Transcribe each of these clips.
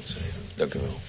God zegen. Dank u wel.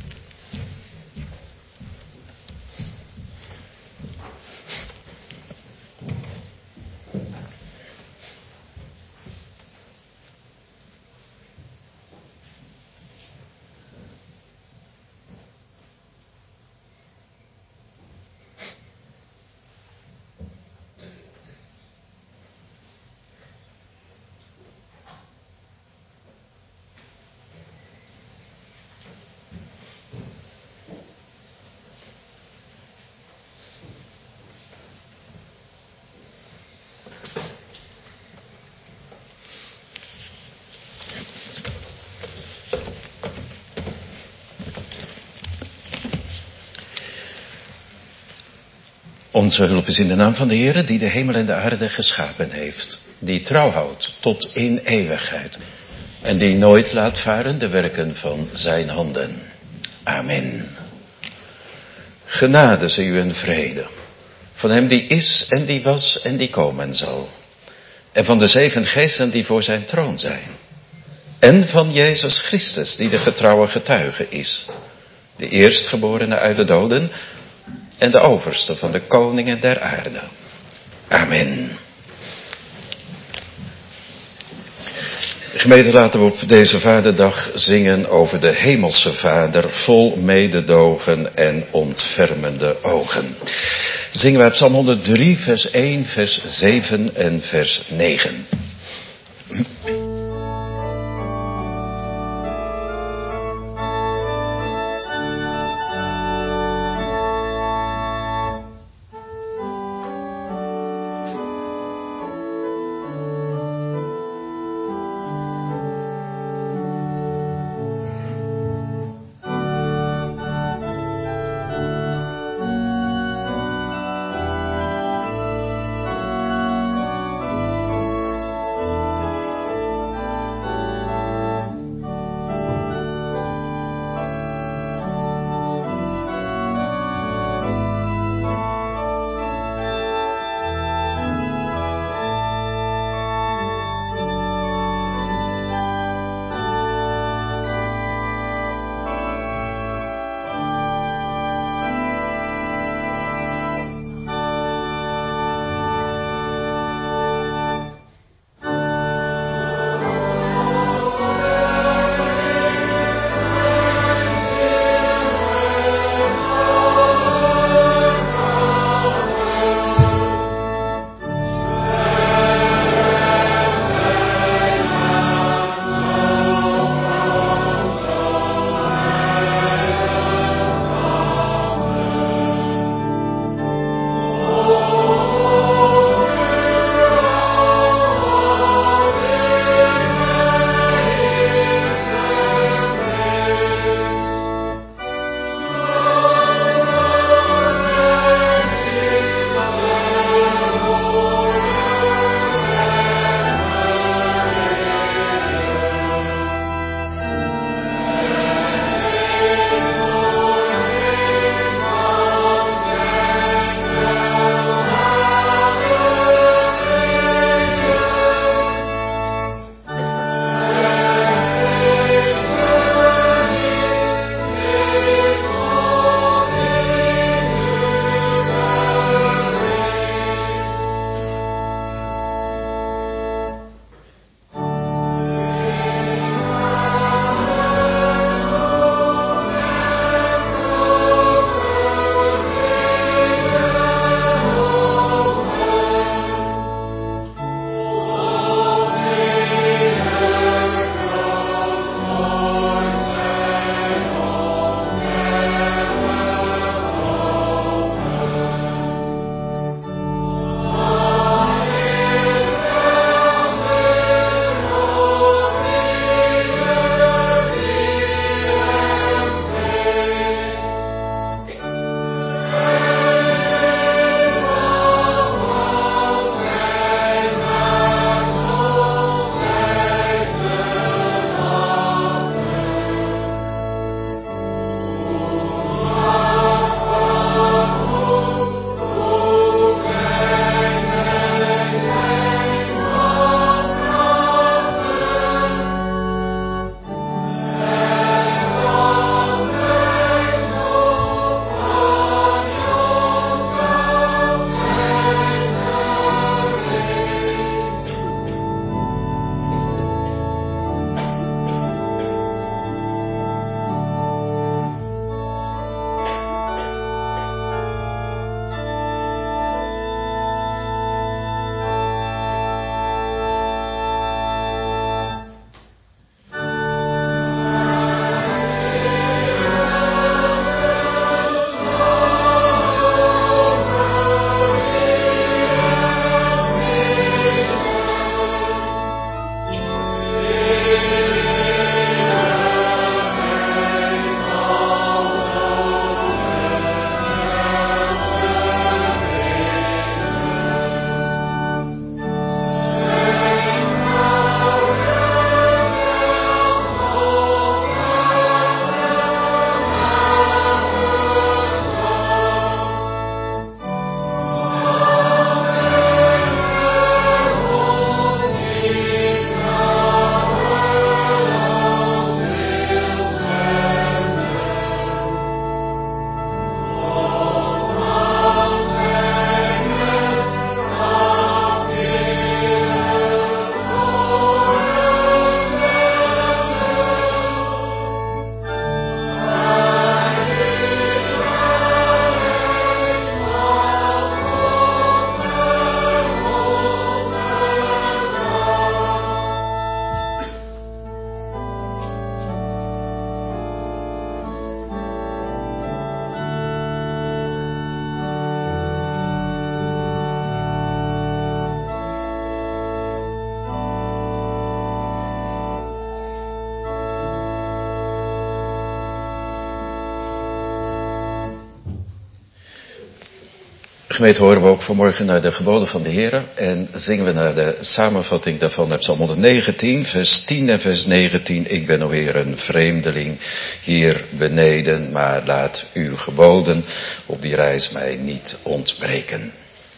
Onze hulp is in de naam van de Heere, die de hemel en de aarde geschapen heeft. Die trouw houdt tot in eeuwigheid. En die nooit laat varen de werken van zijn handen. Amen. Genade zij u en vrede. Van hem die is en die was en die komen zal. En van de 7 geesten die voor zijn troon zijn. En van Jezus Christus die de getrouwe getuige is. De eerstgeborene uit de doden. En de overste van de koningen der aarde. Amen. Gemeente, laten we op deze vaderdag zingen over de hemelse Vader, vol mededogen en ontfermende ogen. Zingen we uit Psalm 103, vers 1, vers 7 en vers 9. Gemeente, horen we ook vanmorgen naar de geboden van de Heer en zingen we naar de samenvatting daarvan uit Psalm 119, vers 10 en vers 19. Ik ben alweer een vreemdeling hier beneden, maar laat uw geboden op die reis mij niet ontbreken.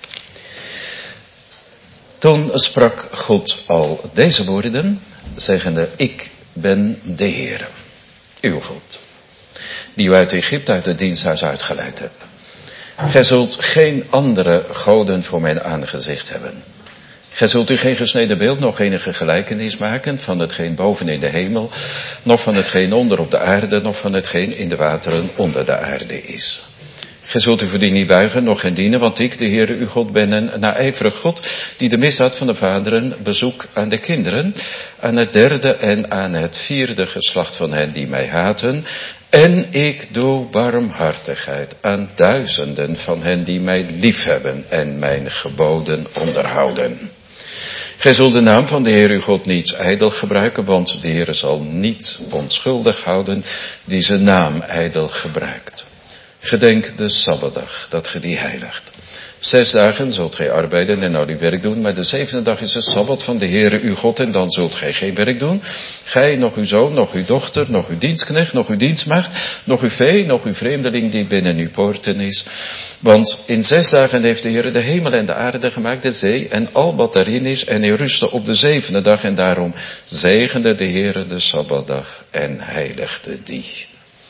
Toen sprak God al deze woorden, zeggende, ik ben de Heer, uw God, die u uit Egypte, uit het diensthuis uitgeleid hebt. Gij zult geen andere goden voor mijn aangezicht hebben. Gij zult u geen gesneden beeld, nog enige gelijkenis maken van hetgeen boven in de hemel, noch van hetgeen onder op de aarde, noch van hetgeen in de wateren onder de aarde is. Gij zult u voor die niet buigen, noch hen dienen, want ik, de Heere uw God, ben een naijverig God, die de misdaad van de vaderen bezoek aan de kinderen, aan het derde en aan het vierde geslacht van hen die mij haten. En ik doe barmhartigheid aan duizenden van hen die mij liefhebben en mijn geboden onderhouden. Gij zult de naam van de Heer uw God niet ijdel gebruiken, want de Heer zal niet onschuldig houden die zijn naam ijdel gebruikt. Gedenk de Sabbatdag, dat ge die heiligt. 6 dagen zult gij arbeiden en al uw werk doen, maar de 7e dag is het Sabbat van de Heere uw God en dan zult gij geen werk doen. Gij, nog uw zoon, nog uw dochter, nog uw dienstknecht, nog uw dienstmaagd, nog uw vee, nog uw vreemdeling die binnen uw poorten is. Want in 6 dagen heeft de Heere de hemel en de aarde gemaakt, de zee en al wat daarin is, en hij rustte op de 7e dag en daarom zegende de Heere de Sabbatdag en heiligde die.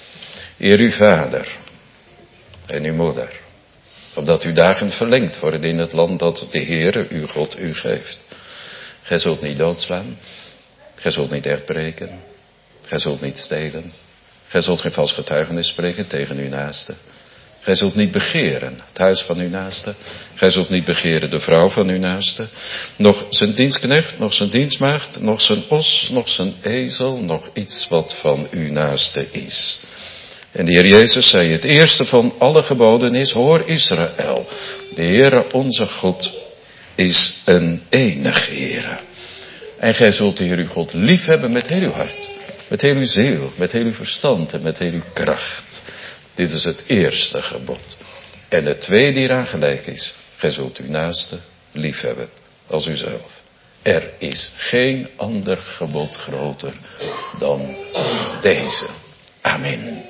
Eer uw vader en uw moeder, opdat uw dagen verlengd worden in het land dat de Heere uw God u geeft. Gij zult niet doodslaan, gij zult niet echt breken, gij zult niet stelen, gij zult geen vals getuigenis spreken tegen uw naaste. Gij zult niet begeren het huis van uw naaste, gij zult niet begeren de vrouw van uw naaste, nog zijn dienstknecht, nog zijn dienstmaagd, nog zijn os, nog zijn ezel, nog iets wat van uw naaste is. En de Heer Jezus zei, het eerste van alle geboden is, hoor Israël, de Heere onze God is een enige Heere. En gij zult de Heer uw God lief hebben met heel uw hart, met heel uw ziel, met heel uw verstand en met heel uw kracht. Dit is het eerste gebod. En het tweede hieraan gelijk is, gij zult uw naaste lief hebben als uzelf. Er is geen ander gebod groter dan deze. Amen.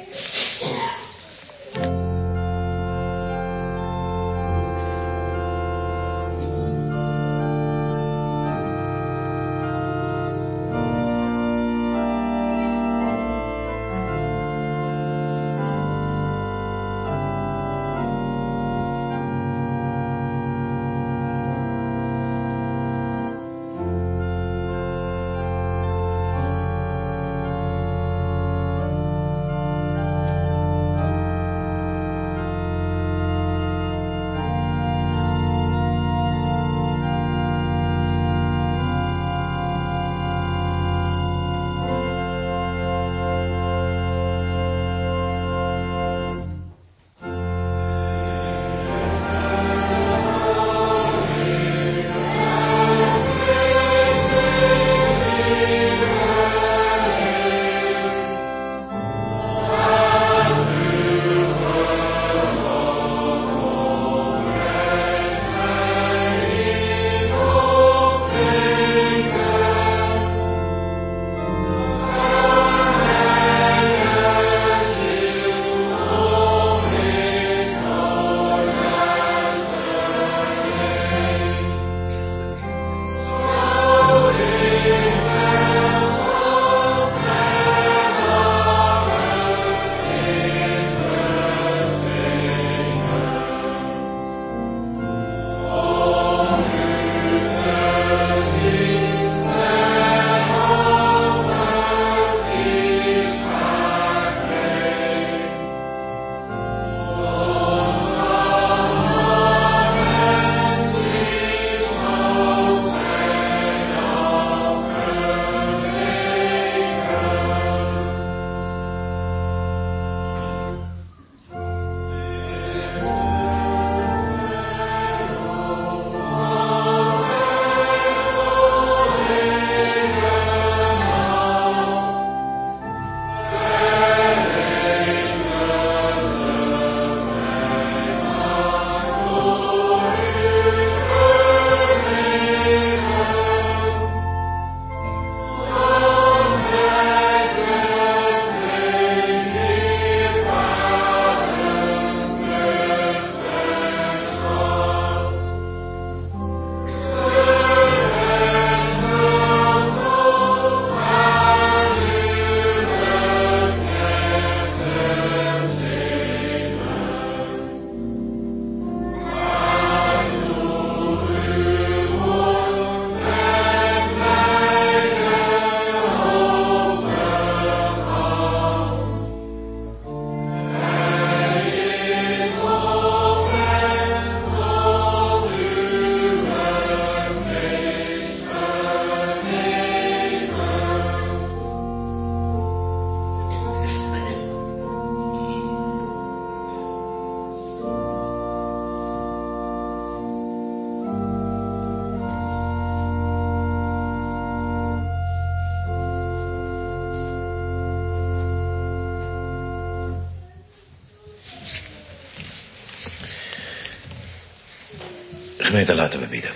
Gemeente, laten we bidden.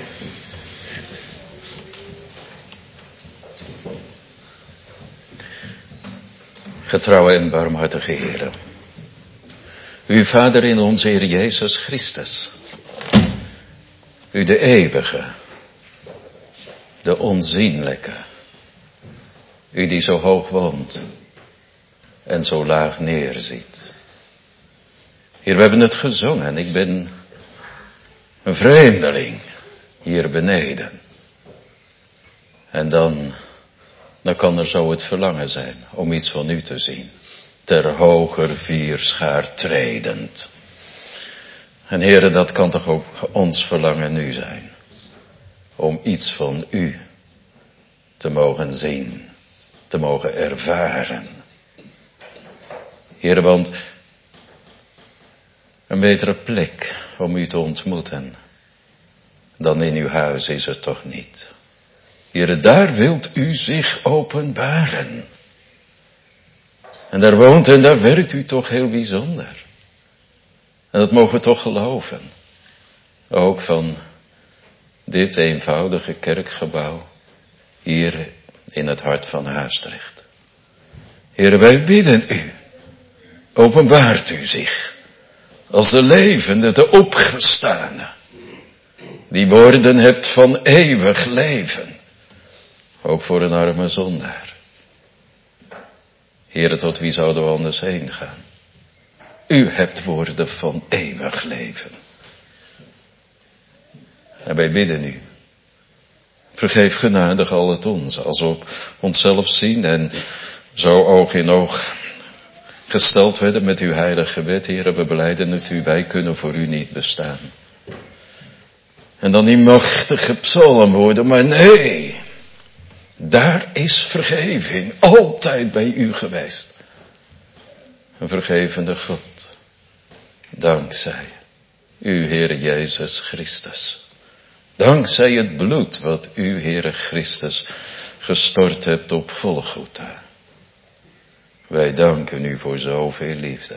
Getrouwe en barmhartige Heere, U Vader in onze Heer Jezus Christus, U de eeuwige, de onzienlijke, U die zo hoog woont en zo laag neerziet. Heer, we hebben het gezongen, ik ben een vreemdeling hier beneden. En dan kan er zo het verlangen zijn om iets van U te zien. Ter hoger vierschaar tredend. En Heere, dat kan toch ook ons verlangen nu zijn. Om iets van U te mogen zien. Te mogen ervaren. Heere, want een betere plek om U te ontmoeten dan in Uw huis is er toch niet. Heere, daar wilt U zich openbaren. En daar woont en daar werkt U toch heel bijzonder. En dat mogen we toch geloven. Ook van dit eenvoudige kerkgebouw hier in het hart van Haastrecht. Heere, wij bidden U, openbaart U zich als de levende, de opgestane, die woorden hebt van eeuwig leven. Ook voor een arme zondaar. Heere, tot wie zouden we anders heen gaan? U hebt woorden van eeuwig leven. En wij bidden U. Vergeef genadig al het ons, als we op onszelf zien en zo oog in oog gesteld werden met Uw heilige wet. Heere, we belijden het U, wij kunnen voor U niet bestaan. En dan die machtige psalmwoorden, maar nee, daar is vergeving altijd bij U geweest. Een vergevende God. Dankzij U, Heere Jezus Christus. Dankzij het bloed wat U, Heere Christus, gestort hebt op Golgotha. Wij danken U voor zoveel liefde.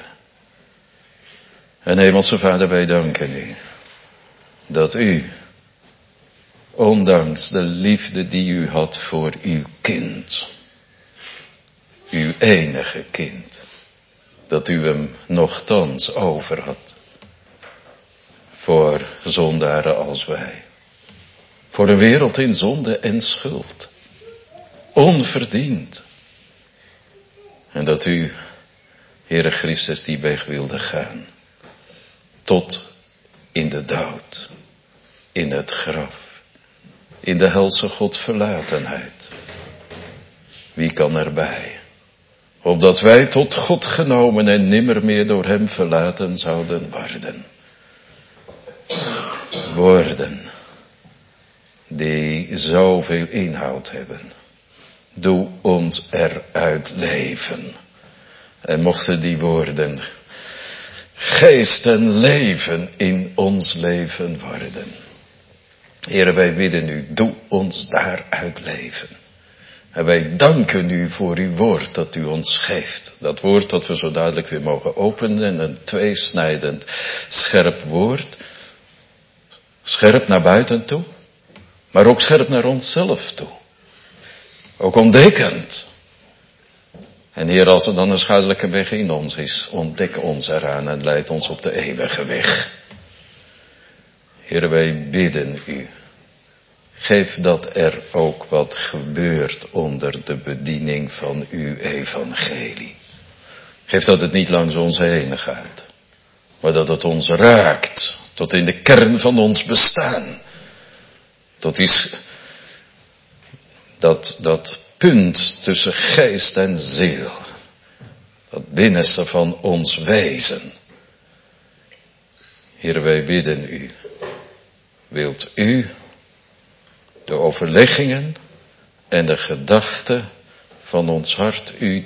En Hemelse Vader, wij danken U dat U, ondanks de liefde die U had voor uw kind, uw enige kind, dat U hem nochtans over had voor zondaren als wij. Voor een wereld in zonde en schuld. Onverdiend. En dat U, Heere Christus, die weg wilde gaan. Tot in de dood. In het graf. In de helse Godverlatenheid. Wie kan erbij? Opdat wij tot God genomen en nimmer meer door Hem verlaten zouden worden. Woorden die zoveel inhoud hebben. Doe ons eruit leven. En mochten die woorden geest en leven in ons leven worden. Heere, wij bidden U, doe ons daaruit leven. En wij danken U voor uw woord dat U ons geeft. Dat woord dat we zo duidelijk weer mogen openen. Een tweesnijdend, scherp woord. Scherp naar buiten toe. Maar ook scherp naar onszelf toe. Ook ontdekkend. En Heer, als er dan een schuidelijke weg in ons is, ontdek ons eraan en leid ons op de eeuwige weg. Heer, wij bidden U. Geef dat er ook wat gebeurt onder de bediening van uw evangelie. Geef dat het niet langs ons heen gaat. Maar dat het ons raakt. Tot in de kern van ons bestaan. Dat punt tussen geest en ziel. Dat binnenste van ons wezen. Heer, wij bidden U. Wilt U de overleggingen en de gedachten van ons hart, U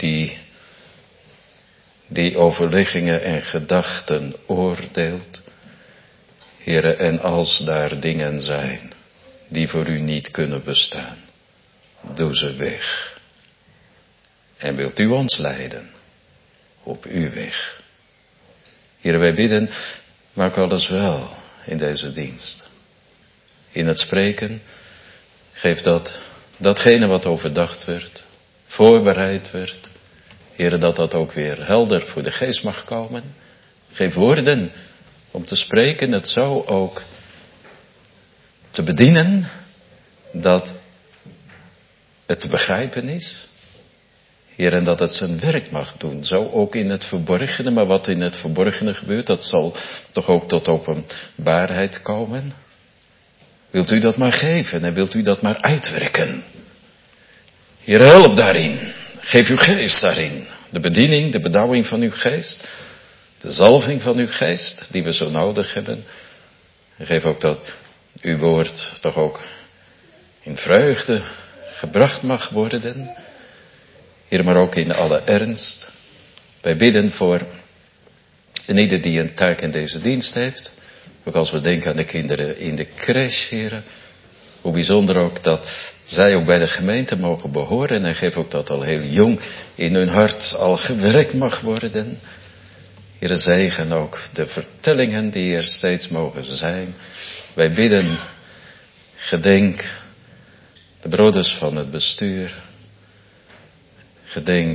die overleggingen en gedachten oordeelt. Heere, en als daar dingen zijn die voor U niet kunnen bestaan, doe ze weg. En wilt U ons leiden op uw weg. Heere, wij bidden, maak alles wel in deze dienst. in het spreken. Geef datgene wat overdacht werd, voorbereid werd. Heere, dat ook weer helder voor de geest mag komen. Geef woorden om te spreken, het zo ook te bedienen, dat het te begrijpen is. Heer, en dat het zijn werk mag doen. Zo ook in het verborgene, maar wat in het verborgene gebeurt, dat zal toch ook tot openbaarheid komen. Wilt u dat maar geven en wilt u dat maar uitwerken. Heer, help daarin. Geef uw geest daarin. De bediening, de bedouwing van uw geest. De zalving van uw geest, die we zo nodig hebben. En geef ook dat uw woord toch ook in vreugde gebracht mag worden. Heer, maar ook in alle ernst. Wij bidden voor en ieder die een taak in deze dienst heeft. Ook als we denken aan de kinderen in de crash, Heer. Hoe bijzonder ook dat zij ook bij de gemeente mogen behoren. En geef ook dat al heel jong in hun hart al gewerkt mag worden. Heer, zegen ook de vertellingen die er steeds mogen zijn. Wij bidden, gedenk de broeders van het bestuur. Gedenk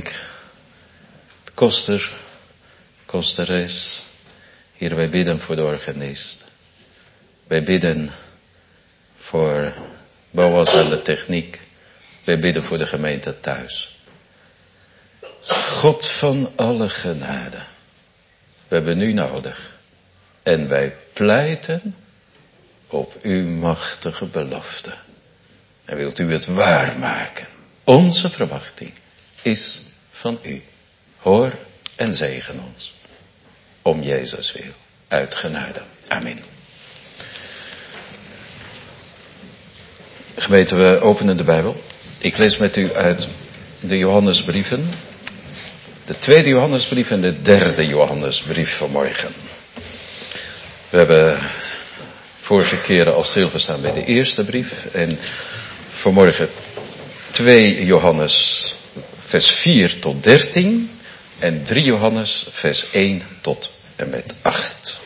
de kosteres. Heer, wij bidden voor de organist. Wij bidden voor Boas aan de techniek. Wij bidden voor de gemeente thuis. God van alle genade. We hebben u nodig. En wij pleiten op uw machtige belofte. En wilt u het waarmaken. Onze verwachting is van u. Hoor en zegen ons. Om Jezus wil. Uit genade. Amen. Gemeente, we openen de Bijbel. Ik lees met u uit de Johannesbrieven. De 2e Johannesbrief en de 3e Johannesbrief vanmorgen. We hebben vorige keren al stilgestaan bij de eerste brief. En vanmorgen 2 Johannes vers 4 tot 13. En 3 Johannes vers 1 tot en met 8.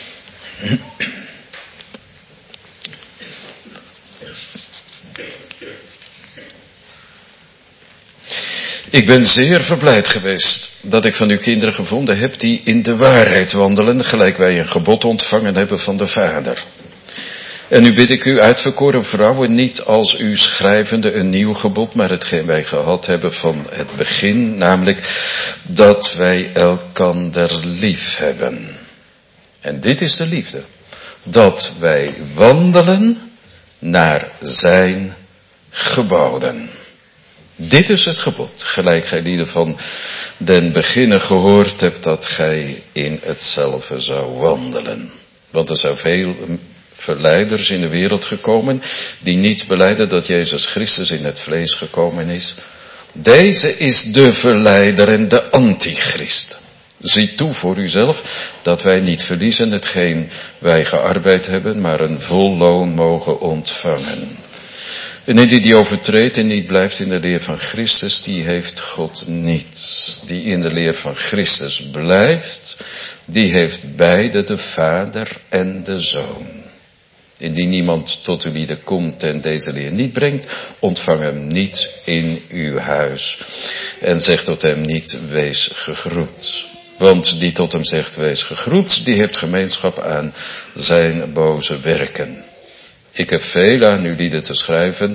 Ik ben zeer verblijd geweest dat ik van uw kinderen gevonden heb die in de waarheid wandelen, gelijk wij een gebod ontvangen hebben van de Vader. En nu bid ik u, uitverkoren vrouwen, niet als u schrijvende een nieuw gebod, maar hetgeen wij gehad hebben van het begin, namelijk dat wij elkander lief hebben. En dit is de liefde, dat wij wandelen naar zijn geboden. Dit is het gebod, gelijk gij lieden van den beginnen gehoord hebt, dat gij in hetzelfde zou wandelen. Want er zijn veel verleiders in de wereld gekomen, die niet belijden dat Jezus Christus in het vlees gekomen is. Deze is de verleider en de antichrist. Zie toe voor uzelf, dat wij niet verliezen hetgeen wij gearbeid hebben, maar een vol loon mogen ontvangen. En ieder die overtreedt en niet blijft in de leer van Christus, die heeft God niet. Die in de leer van Christus blijft, die heeft beide de Vader en de Zoon. Indien niemand tot u lieden komt en deze leer niet brengt, ontvang hem niet in uw huis. En zeg tot hem niet, wees gegroet. Want die tot hem zegt, wees gegroet, die heeft gemeenschap aan zijn boze werken. Ik heb veel aan uw lieden te schrijven,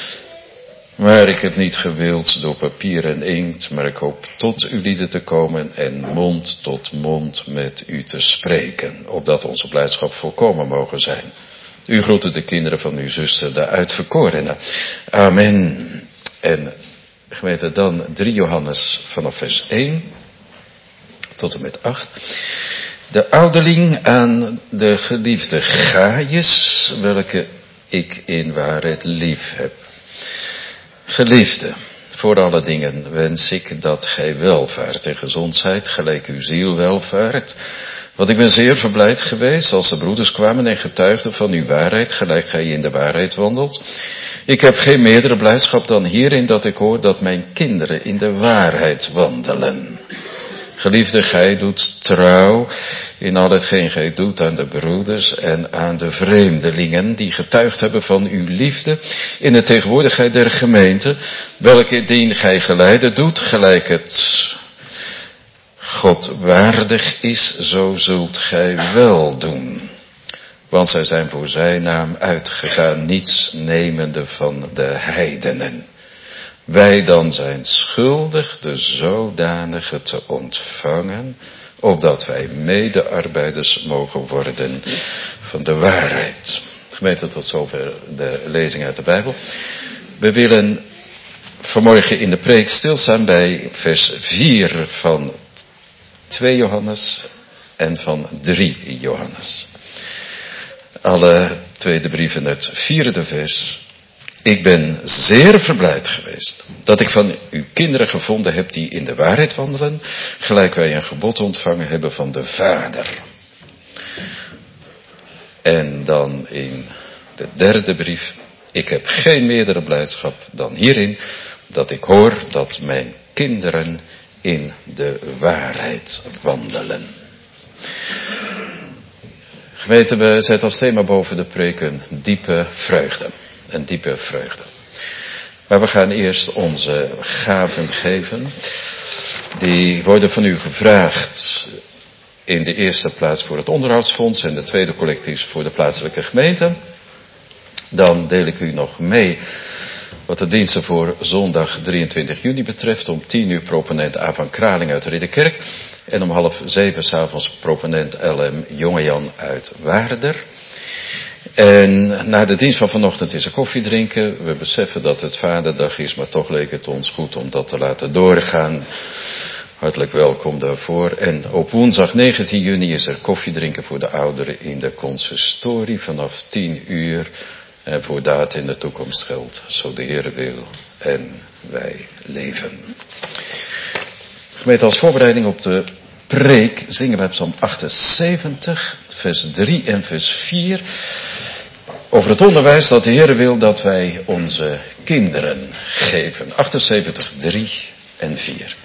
maar ik heb niet gewild door papier en inkt, maar ik hoop tot uw lieden te komen en mond tot mond met u te spreken, opdat onze blijdschap volkomen mogen zijn. U groette de kinderen van uw zuster, de uitverkorenen. Amen. En gemeente, dan 3 Johannes vanaf vers 1 tot en met 8. De ouderling aan de geliefde Gaius, welke ik in waarheid lief heb. Geliefde, voor alle dingen wens ik dat gij welvaart en gezondheid, gelijk uw ziel welvaart. Want ik ben zeer verblijd geweest als de broeders kwamen en getuigden van uw waarheid, gelijk gij in de waarheid wandelt. Ik heb geen meerdere blijdschap dan hierin dat ik hoor dat mijn kinderen in de waarheid wandelen. Geliefde, gij doet trouw in al hetgeen gij doet aan de broeders en aan de vreemdelingen die getuigd hebben van uw liefde in de tegenwoordigheid der gemeente, welke dien gij geleide doet, gelijk het God waardig is, zo zult gij wel doen. Want zij zijn voor zijn naam uitgegaan, niets nemende van de heidenen. Wij dan zijn schuldig de zodanige te ontvangen, opdat wij medearbeiders mogen worden van de waarheid. Gemeente, tot zover de lezing uit de Bijbel. We willen vanmorgen in de preek stilstaan bij vers 4 van 2 Johannes en van 3 Johannes. Alle tweede brieven het 4e vers. Ik ben zeer verblijd geweest dat ik van uw kinderen gevonden heb die in de waarheid wandelen, gelijk wij een gebod ontvangen hebben van de Vader. En dan in de 3e brief. Ik heb geen meerdere blijdschap dan hierin, dat ik hoor dat mijn kinderen in de waarheid wandelen. Gemeente, we zetten als thema boven de preek een diepe vreugde. Een diepe vreugde. Maar we gaan eerst onze gaven geven. Die worden van u gevraagd in de eerste plaats voor het onderhoudsfonds en de tweede collecte is voor de plaatselijke gemeente. Dan deel ik u nog mee wat de diensten voor zondag 23 juni betreft. Om 10 uur proponent A. van Kraling uit Ridderkerk. En om 6:30 s'avonds proponent L.M. Jongejan uit Waarder. En na de dienst van vanochtend is er koffie drinken. We beseffen dat het vaderdag is, maar toch leek het ons goed om dat te laten doorgaan. Hartelijk welkom daarvoor. En op woensdag 19 juni is er koffie drinken voor de ouderen in de consistorie vanaf 10 uur. En voor daad in de toekomst geldt, zo de Heere wil en wij leven. Gemeente, als voorbereiding op de preek zingen wij Psalm 78, vers 3 en vers 4. Over het onderwijs dat de Heere wil dat wij onze kinderen geven. 78, 3 en 4.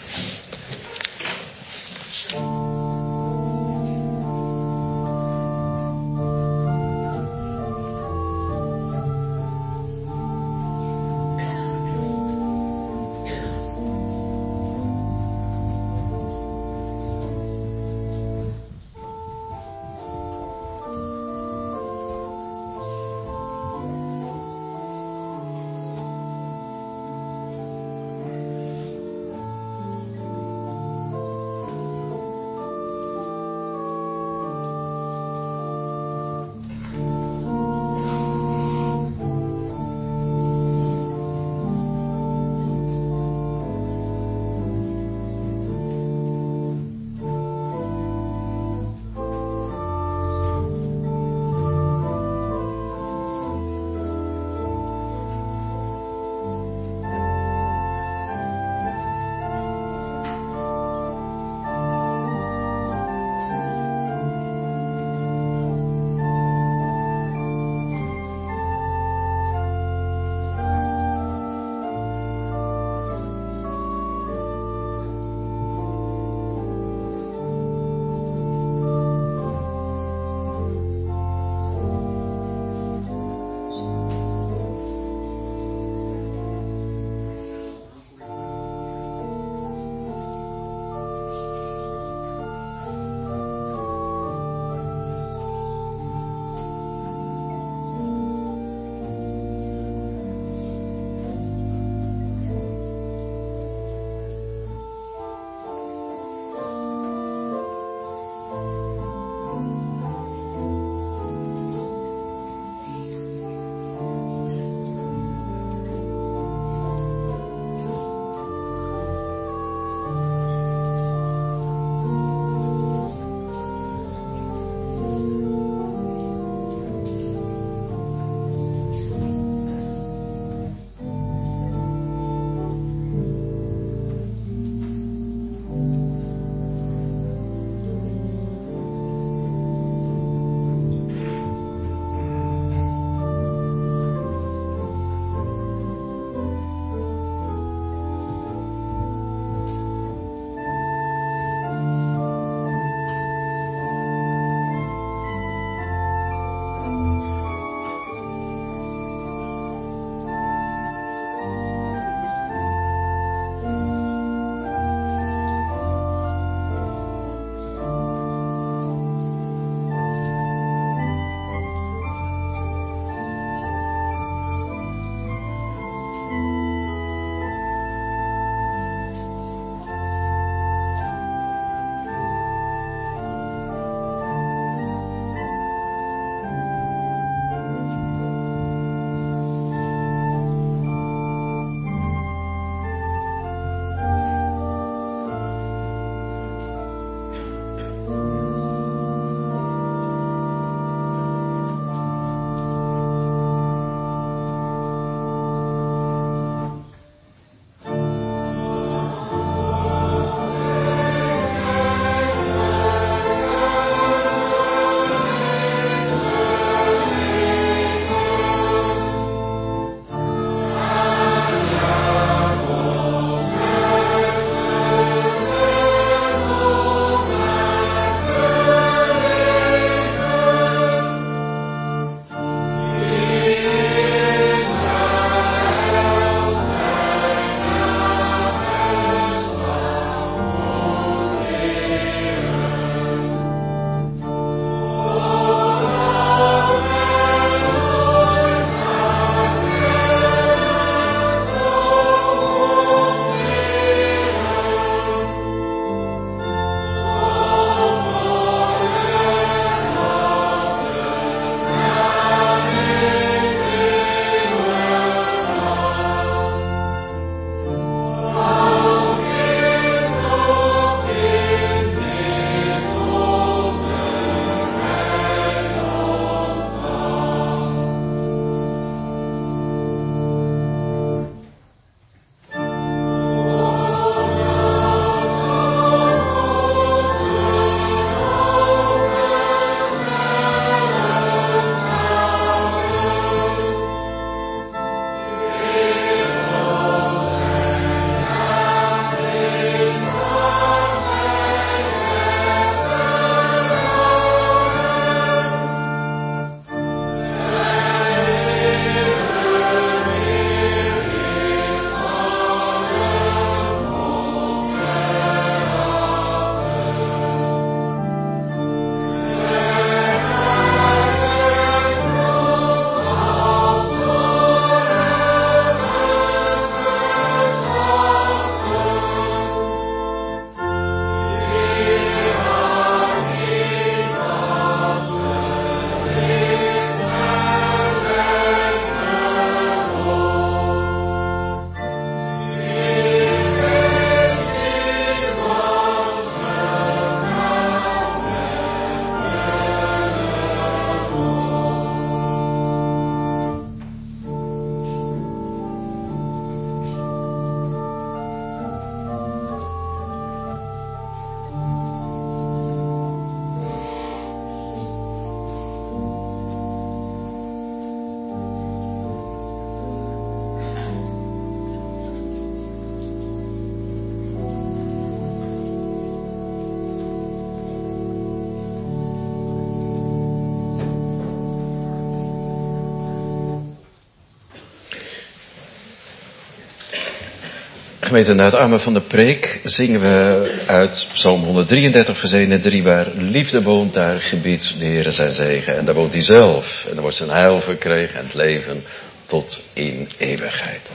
Gemeente, na het amen van de preek zingen we uit Psalm 133 vers 1 en 3, waar liefde woont, daar gebiedt de Heere zijn zegen. En daar woont hij zelf. En er wordt zijn heil verkregen en het leven tot in eeuwigheid.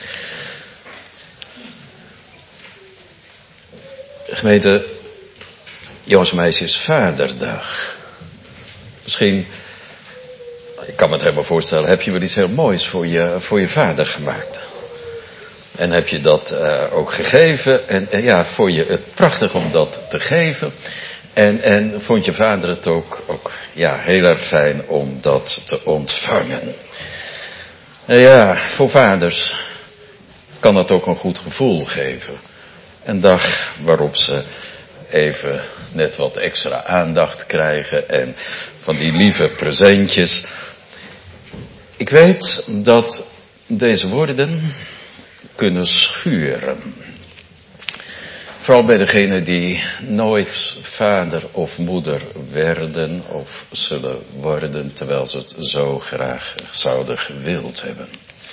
Gemeente, jongens en meisjes, Vaderdag. Misschien, ik kan me het helemaal voorstellen, heb je wel iets heel moois voor je vader gemaakt. En heb je dat ook gegeven. En ja, vond je het prachtig om dat te geven. En vond je vader het ook ja, heel erg fijn om dat te ontvangen. En ja, voor vaders kan dat ook een goed gevoel geven. Een dag waarop ze even net wat extra aandacht krijgen. En van die lieve presentjes. Ik weet dat deze woorden kunnen schuren. Vooral bij degenen die nooit vader of moeder werden of zullen worden, terwijl ze het zo graag zouden gewild hebben.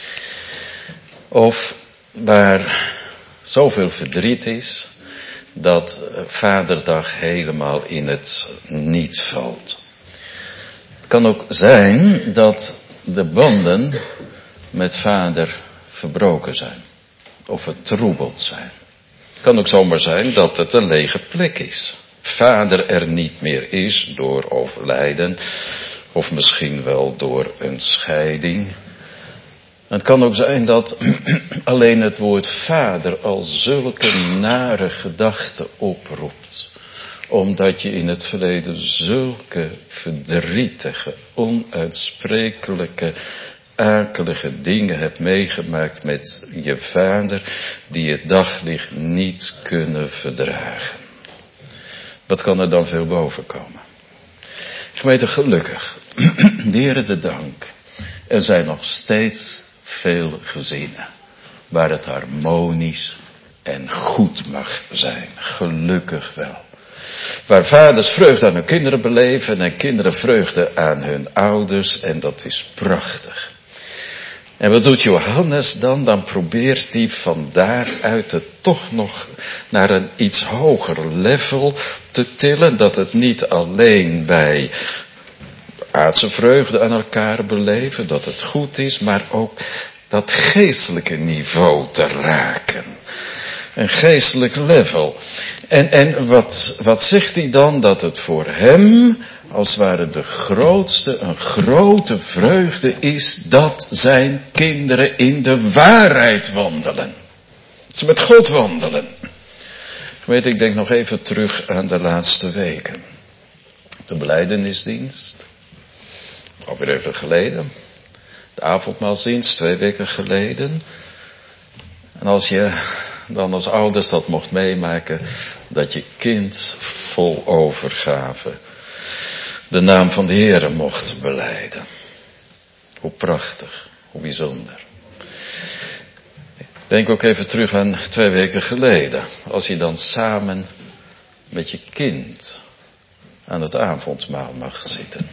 Of waar zoveel verdriet is dat Vaderdag helemaal in het niet valt. Het kan ook zijn dat de banden met vader verbroken zijn. Of vertroebeld zijn. Het kan ook zomaar zijn dat het een lege plek is. Vader er niet meer is door overlijden. Of misschien wel door een scheiding. Het kan ook zijn dat alleen het woord vader al zulke nare gedachten oproept. Omdat je in het verleden zulke verdrietige, onuitsprekelijke, akelige dingen hebt meegemaakt met je vader, die het daglicht niet kunnen verdragen. Wat kan er dan veel boven komen? Gemeente, gelukkig, de Heere de dank, er zijn nog steeds veel gezinnen waar het harmonisch en goed mag zijn. Gelukkig wel. Waar vaders vreugde aan hun kinderen beleven en kinderen vreugde aan hun ouders, en dat is prachtig. En wat doet Johannes dan? Dan probeert hij van daaruit het toch nog naar een iets hoger level te tillen. Dat het niet alleen bij aardse vreugde aan elkaar beleven, dat het goed is, maar ook dat geestelijke niveau te raken. Een geestelijk level. En wat zegt hij dan? Dat het voor hem als het ware een grote vreugde is dat zijn kinderen in de waarheid wandelen. Dat ze met God wandelen. Ik denk nog even terug aan de laatste weken. De belijdenisdienst. Alweer even geleden. De avondmaalsdienst 2 weken geleden. En als je dan als ouders dat mocht meemaken, dat je kind vol overgave de naam van de Heere mocht belijden. Hoe prachtig, hoe bijzonder. Denk ook even terug aan 2 weken geleden. Als je dan samen met je kind aan het avondmaal mag zitten.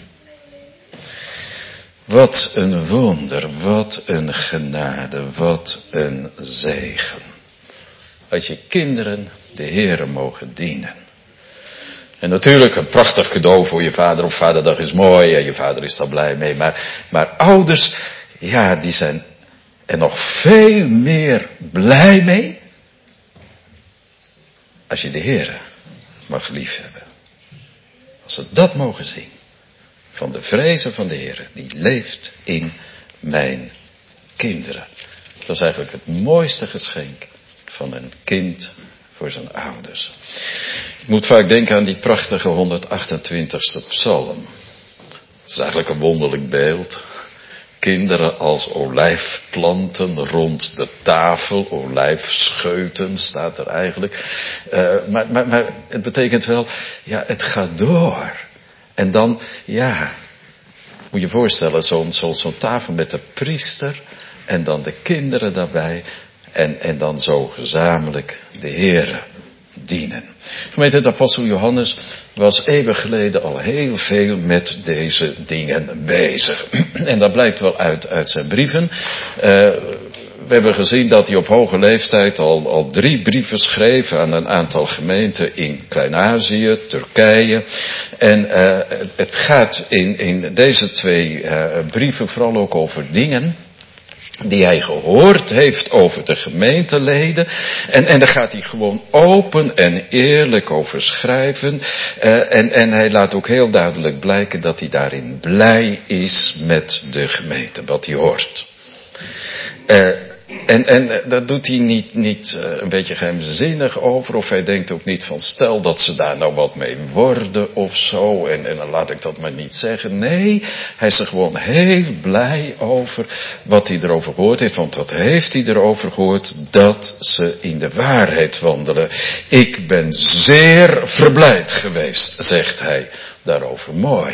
Wat een wonder, wat een genade, wat een zegen. Dat je kinderen de Heere mogen dienen. En natuurlijk een prachtig cadeau voor je vader. Op Vaderdag is mooi en je vader is daar blij mee. Maar ouders, ja, die zijn er nog veel meer blij mee. Als je de Heere mag liefhebben. Als ze dat mogen zien. Van de vrezen van de Heere. Die leeft in mijn kinderen. Dat is eigenlijk het mooiste geschenk van een kind voor zijn ouders. Ik moet vaak denken aan die prachtige 128ste psalm. Het is eigenlijk een wonderlijk beeld. Kinderen als olijfplanten rond de tafel. Olijfscheuten staat er eigenlijk. Maar het betekent wel, ja, het gaat door. En dan, ja, moet je je voorstellen, zo'n tafel met de priester en dan de kinderen daarbij. En dan zo gezamenlijk de Heere dienen. Gemeente, de apostel Johannes was eeuwen geleden al heel veel met deze dingen bezig. En dat blijkt wel uit zijn brieven. We hebben gezien dat hij op hoge leeftijd al 3 brieven schreef aan een aantal gemeenten in Klein-Azië, Turkije. En het gaat in deze 2 brieven vooral ook over dingen die hij gehoord heeft over de gemeenteleden. En daar gaat hij gewoon open en eerlijk over schrijven. En hij laat ook heel duidelijk blijken dat hij daarin blij is met de gemeente, wat hij hoort. En dat doet hij niet een beetje geheimzinnig over. Of hij denkt ook niet van stel dat ze daar nou wat mee worden of zo. En dan laat ik dat maar niet zeggen. Nee, hij is er gewoon heel blij over wat hij erover gehoord heeft. Want wat heeft hij erover gehoord? Dat ze in de waarheid wandelen. Ik ben zeer verblijd geweest, zegt hij daarover. Mooi.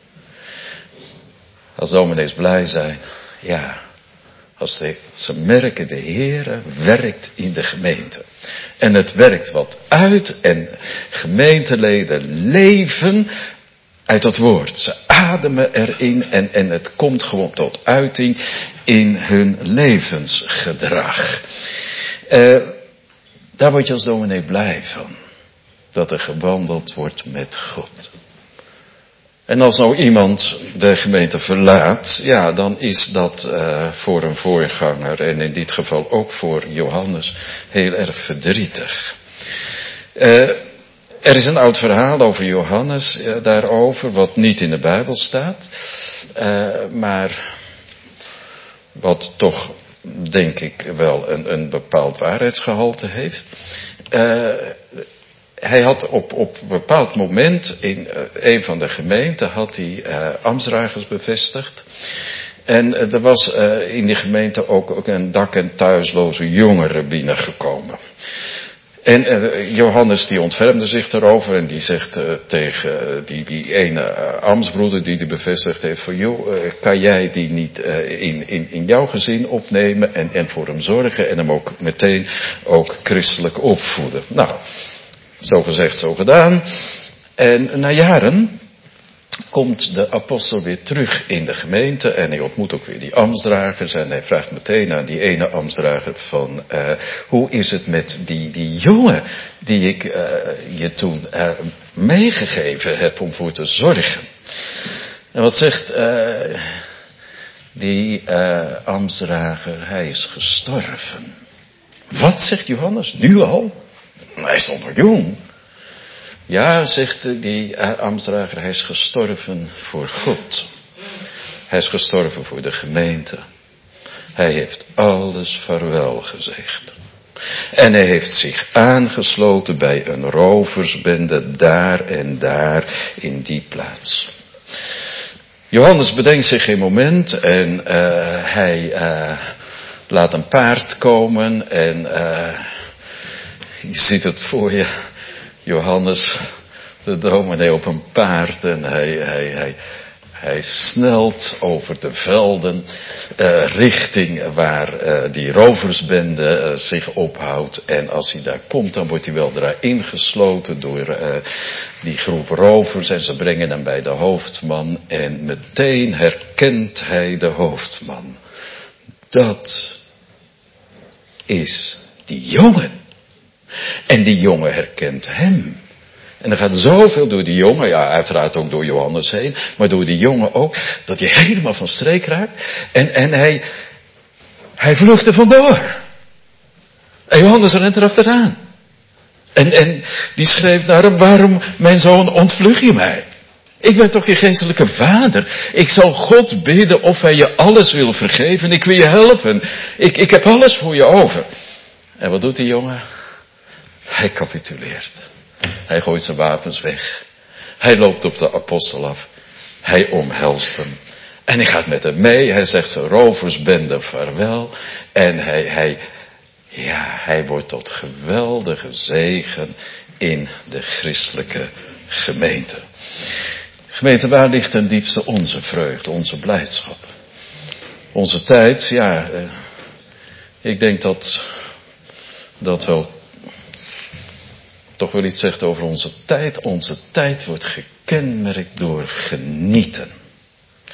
Als dominees blij zijn, ja. Als ze merken, de Heere werkt in de gemeente. En het werkt wat uit en gemeenteleden leven uit dat woord. Ze ademen erin en het komt gewoon tot uiting in hun levensgedrag. Daar word je als dominee blij van. Dat er gewandeld wordt met God. En als nou iemand de gemeente verlaat, ja, dan is dat voor een voorganger en in dit geval ook voor Johannes heel erg verdrietig. Er is een oud verhaal over Johannes daarover, wat niet in de Bijbel staat, maar wat toch, denk ik, wel een bepaald waarheidsgehalte heeft. Hij had op een bepaald moment in een van de gemeenten had hij ambtsdragers bevestigd. En er was in die gemeente ook een dak- en thuisloze jongere binnengekomen. En Johannes die ontfermde zich daarover en die zegt tegen die ene ambtsbroeder die die bevestigd heeft van joh, kan jij die niet in jouw gezin opnemen en voor hem zorgen en hem ook meteen ook christelijk opvoeden. Nou, zo gezegd, zo gedaan. En na jaren komt de apostel weer terug in de gemeente en hij ontmoet ook weer die ambtsdragers en hij vraagt meteen aan die ene ambtsdrager van hoe is het met die jongen die ik je toen meegegeven heb om voor te zorgen. En wat zegt die ambtsdrager? Hij is gestorven. Wat zegt Johannes? Nu al? Hij is nog jong. Ja, zegt die ambtsdrager, hij is gestorven voor God. Hij is gestorven voor de gemeente. Hij heeft alles vaarwel gezegd. En hij heeft zich aangesloten bij een roversbende daar en daar in die plaats. Johannes bedenkt zich geen moment en hij laat een paard komen en je ziet het voor je, Johannes, de dominee op een paard en hij snelt over de velden richting waar die roversbende zich ophoudt. En als hij daar komt, dan wordt hij weldra ingesloten door die groep rovers en ze brengen hem bij de hoofdman en meteen herkent hij de hoofdman. Dat is die jongen. En die jongen herkent hem. En er gaat zoveel door die jongen, ja uiteraard ook door Johannes heen, maar door die jongen ook, dat hij helemaal van streek raakt. En hij vlucht er vandoor. En Johannes rent erachteraan. En die schreef naar hem, waarom mijn zoon ontvlug je mij? Ik ben toch je geestelijke vader. Ik zal God bidden of hij je alles wil vergeven. Ik wil je helpen. Ik heb alles voor je over. En wat doet die jongen? Hij capituleert. Hij gooit zijn wapens weg. Hij loopt op de apostel af. Hij omhelst hem. En hij gaat met hem mee. Hij zegt zijn roversbende vaarwel. En hij wordt tot geweldige zegen in de christelijke gemeente. Gemeente, waar ligt ten diepste onze vreugde, onze blijdschap? Onze tijd, ja, ik denk dat wel toch wel iets zegt over onze tijd. Onze tijd wordt gekenmerkt door genieten.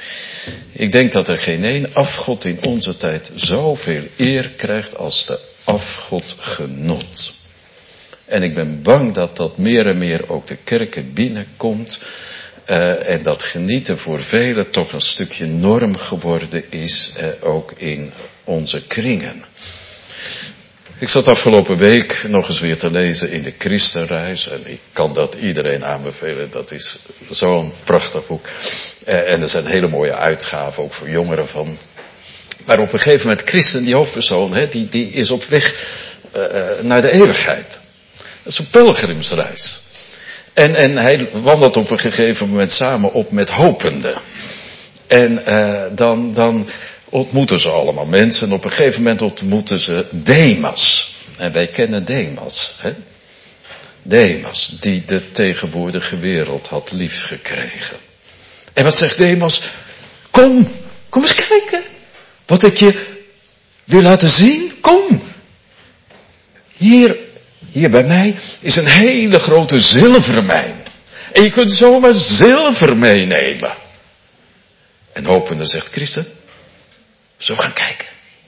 Ik denk dat er geen één afgod in onze tijd zoveel eer krijgt als de afgod genot. En ik ben bang dat dat meer en meer ook de kerken binnenkomt. En dat genieten voor velen toch een stukje norm geworden is, ook in onze kringen. Ik zat afgelopen week nog eens weer te lezen in de Christenreis. En ik kan dat iedereen aanbevelen. Dat is zo'n prachtig boek. En er zijn hele mooie uitgaven, ook voor jongeren van. Maar op een gegeven moment, Christen, die hoofdpersoon, die is op weg naar de eeuwigheid. Dat is een pelgrimsreis. En hij wandelt op een gegeven moment samen op met hopenden. En dan ontmoeten ze allemaal mensen. En op een gegeven moment ontmoeten ze Demas. En wij kennen Demas. Demas, die de tegenwoordige wereld had liefgekregen. En wat zegt Demas? Kom eens kijken. Wat ik je wil laten zien. Kom. Hier bij mij is een hele grote zilvermijn. En je kunt zomaar zilver meenemen. En hopende zegt Christen, zullen we gaan kijken?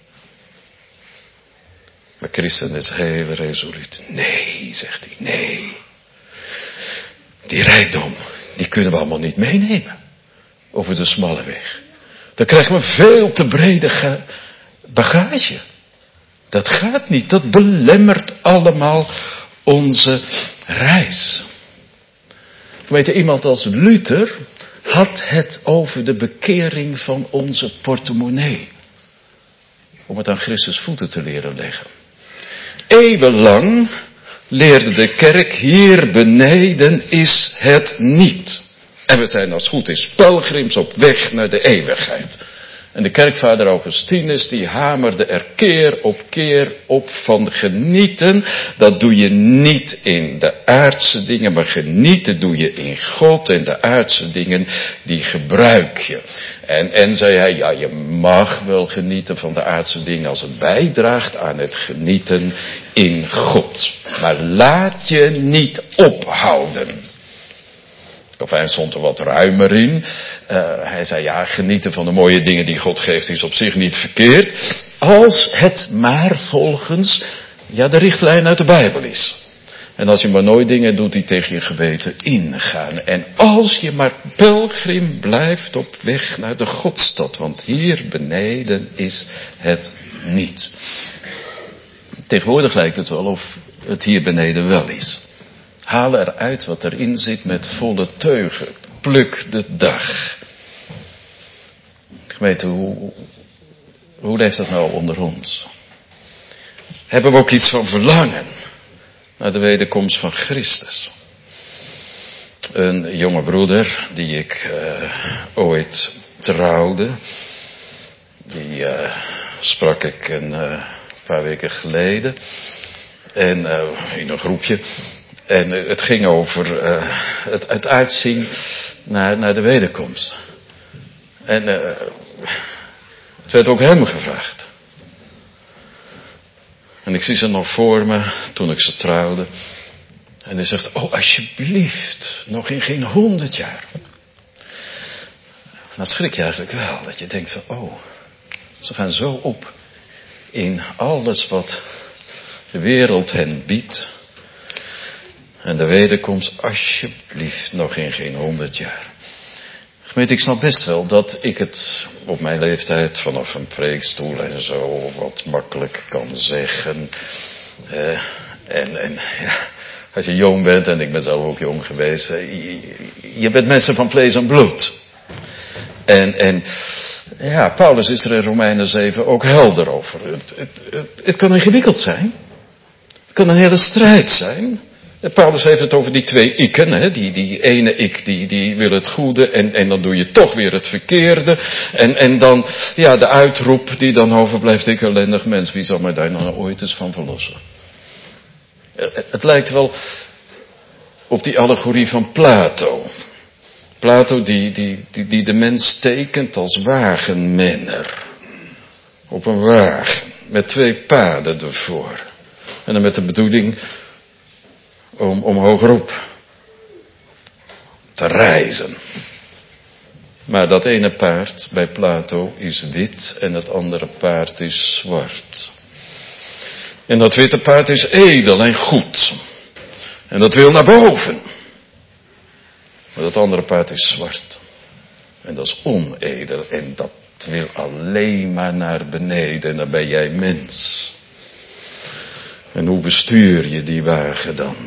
Maar Christen is heel resoluut. Nee, zegt hij, nee. Die rijkdom, die kunnen we allemaal niet meenemen. Over de smalle weg. Dan krijgen we veel te brede bagage. Dat gaat niet, dat belemmert allemaal onze reis. Weet je, iemand als Luther had het over de bekering van onze portemonnee. Om het aan Christus voeten te leren leggen. Eeuwenlang leerde de kerk, hier beneden is het niet. En we zijn als het goed is pelgrims op weg naar de eeuwigheid. En de kerkvader Augustinus die hamerde er keer op van genieten. Dat doe je niet in de aardse dingen, maar genieten doe je in God. En de aardse dingen die gebruik je. En zei hij, ja, je mag wel genieten van de aardse dingen als het bijdraagt aan het genieten in God. Maar laat je niet ophouden. Calvijn stond er wat ruimer in. Hij zei, ja, genieten van de mooie dingen die God geeft is op zich niet verkeerd. Als het maar volgens, de richtlijn uit de Bijbel is. En als je maar nooit dingen doet die tegen je geweten ingaan. En als je maar pelgrim blijft op weg naar de Godstad. Want hier beneden is het niet. Tegenwoordig lijkt het wel of het hier beneden wel is. Haal eruit wat erin zit met volle teugen. Pluk de dag. Gemeente, hoe leeft dat nou onder ons? Hebben we ook iets van verlangen naar de wederkomst van Christus? Een jonge broeder die ik ooit trouwde, die sprak ik een paar weken geleden. En in een groepje. En het ging over het uitzien naar de wederkomst. En het werd ook hem gevraagd. En ik zie ze nog voor me toen ik ze trouwde. En hij zegt, oh alsjeblieft, nog in geen 100 jaar. Dan schrik je eigenlijk wel, dat je denkt van, oh, ze gaan zo op in alles wat de wereld hen biedt. En de wederkomst, alsjeblieft, nog in geen 100 jaar. Gemeente, ik snap best wel dat ik het op mijn leeftijd vanaf een preekstoel en zo wat makkelijk kan zeggen. Als je jong bent, en ik ben zelf ook jong geweest, je bent mensen van vlees en bloed. En Paulus is er in Romeinen 7 ook helder over. Het kan ingewikkeld zijn. Het kan een hele strijd zijn. Paulus heeft het over die twee ikken, die ene ik die wil het goede en dan doe je toch weer het verkeerde. En dan, de uitroep die dan overblijft, ik ellendig mens, wie zal mij daar nou ooit eens van verlossen? Het lijkt wel op die allegorie van Plato. Plato die de mens tekent als wagenmenner. Op een wagen, met 2 paden ervoor. En dan met de bedoeling om hogerop te reizen. Maar dat ene paard bij Plato is wit en het andere paard is zwart. En dat witte paard is edel en goed. En dat wil naar boven. Maar dat andere paard is zwart. En dat is onedel. En dat wil alleen maar naar beneden. En dan ben jij mens. En hoe bestuur je die wagen dan?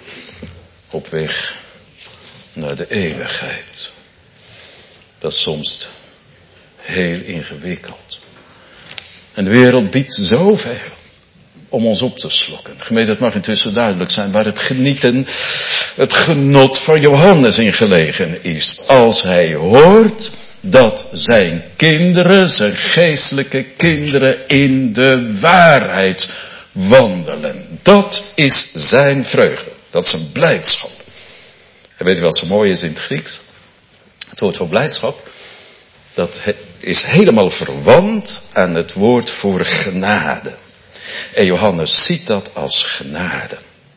Op weg naar de eeuwigheid. Dat is soms heel ingewikkeld. En de wereld biedt zoveel om ons op te slokken. Gemeente, het mag intussen duidelijk zijn waar het genieten, het genot van Johannes in gelegen is. Als hij hoort dat zijn kinderen, zijn geestelijke kinderen, in de waarheid wandelen. Dat is zijn vreugde. Dat is een blijdschap. En weet u wat zo mooi is in het Grieks? Het woord voor blijdschap, dat is helemaal verwant aan het woord voor genade. En Johannes ziet dat als genade.